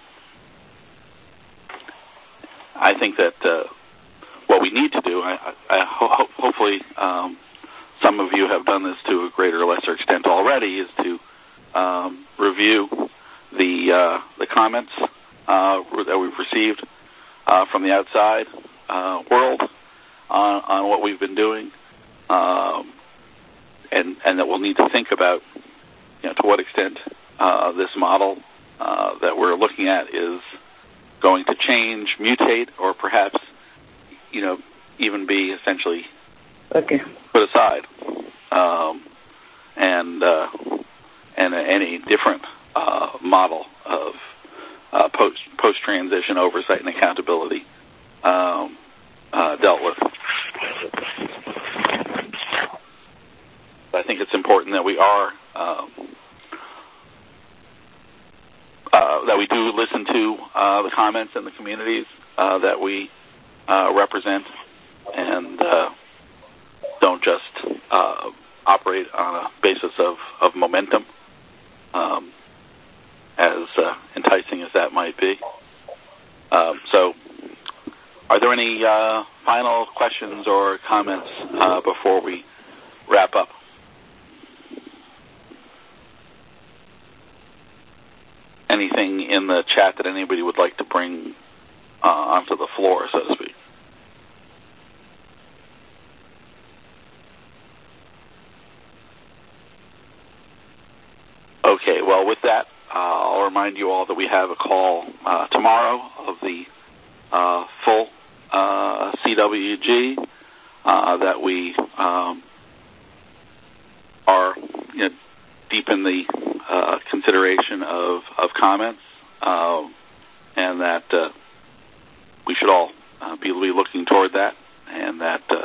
I think that uh, what we need to do, I, I ho- hopefully um, some of you have done this to a greater or lesser extent already, is to um, review the uh, the comments uh, that we've received uh, from the outside uh, world on, on what we've been doing, um, and and that we'll need to think about, you know, to what extent uh, this model uh, that we're looking at is going to change, mutate, or perhaps, you know, even be essentially okay. put aside, um, and uh, and any different uh, model of uh, post post transition oversight and accountability um, uh, dealt with. I think it's important that we are um, uh, that we do listen to uh, the comments in the communities uh, that we uh, represent, and uh, don't just uh, operate on a basis of, of momentum, um, as uh, enticing as that might be. Um, so, are there any uh, final questions or comments uh, before we wrap up? Anything in the chat that anybody would like to bring uh, onto the floor, so to speak? Okay, well, with that, uh, I'll remind you all that we have a call uh, tomorrow of the uh, full uh, C W G, uh, that we um, are, you know, deep in the uh, consideration of, of comments, uh, and that uh, we should all uh, be looking toward that, and that uh,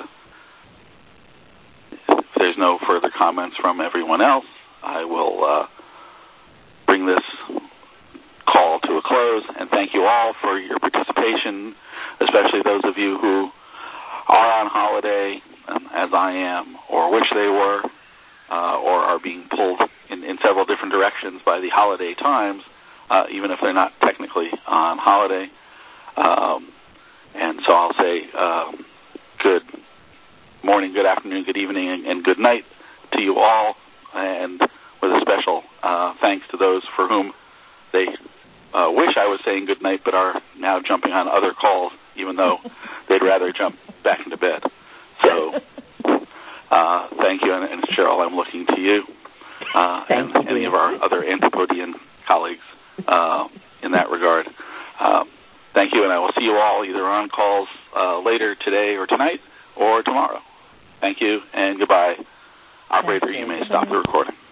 if there's no further comments from everyone else, I will uh, bring this call to a close, and thank you all for your participation, especially those of you who are on holiday, um, as I am, or wish they were, uh, or are being pulled in, in several different directions by the holiday times, uh, even if they're not technically on holiday. Um, and so I'll say um, good morning, good afternoon, good evening, and, and good night to you all, and with a special uh, thanks to those for whom they uh, wish I was saying good night but are now jumping on other calls, even though they'd rather jump back into bed. So uh, thank you, and, and Cheryl, I'm looking to you, uh, and you. Any of our other Antipodean colleagues uh, in that regard. Um, thank you, and I will see you all either on calls uh, later today or tonight or tomorrow. Thank you, and goodbye. Operator, you may stop the recording.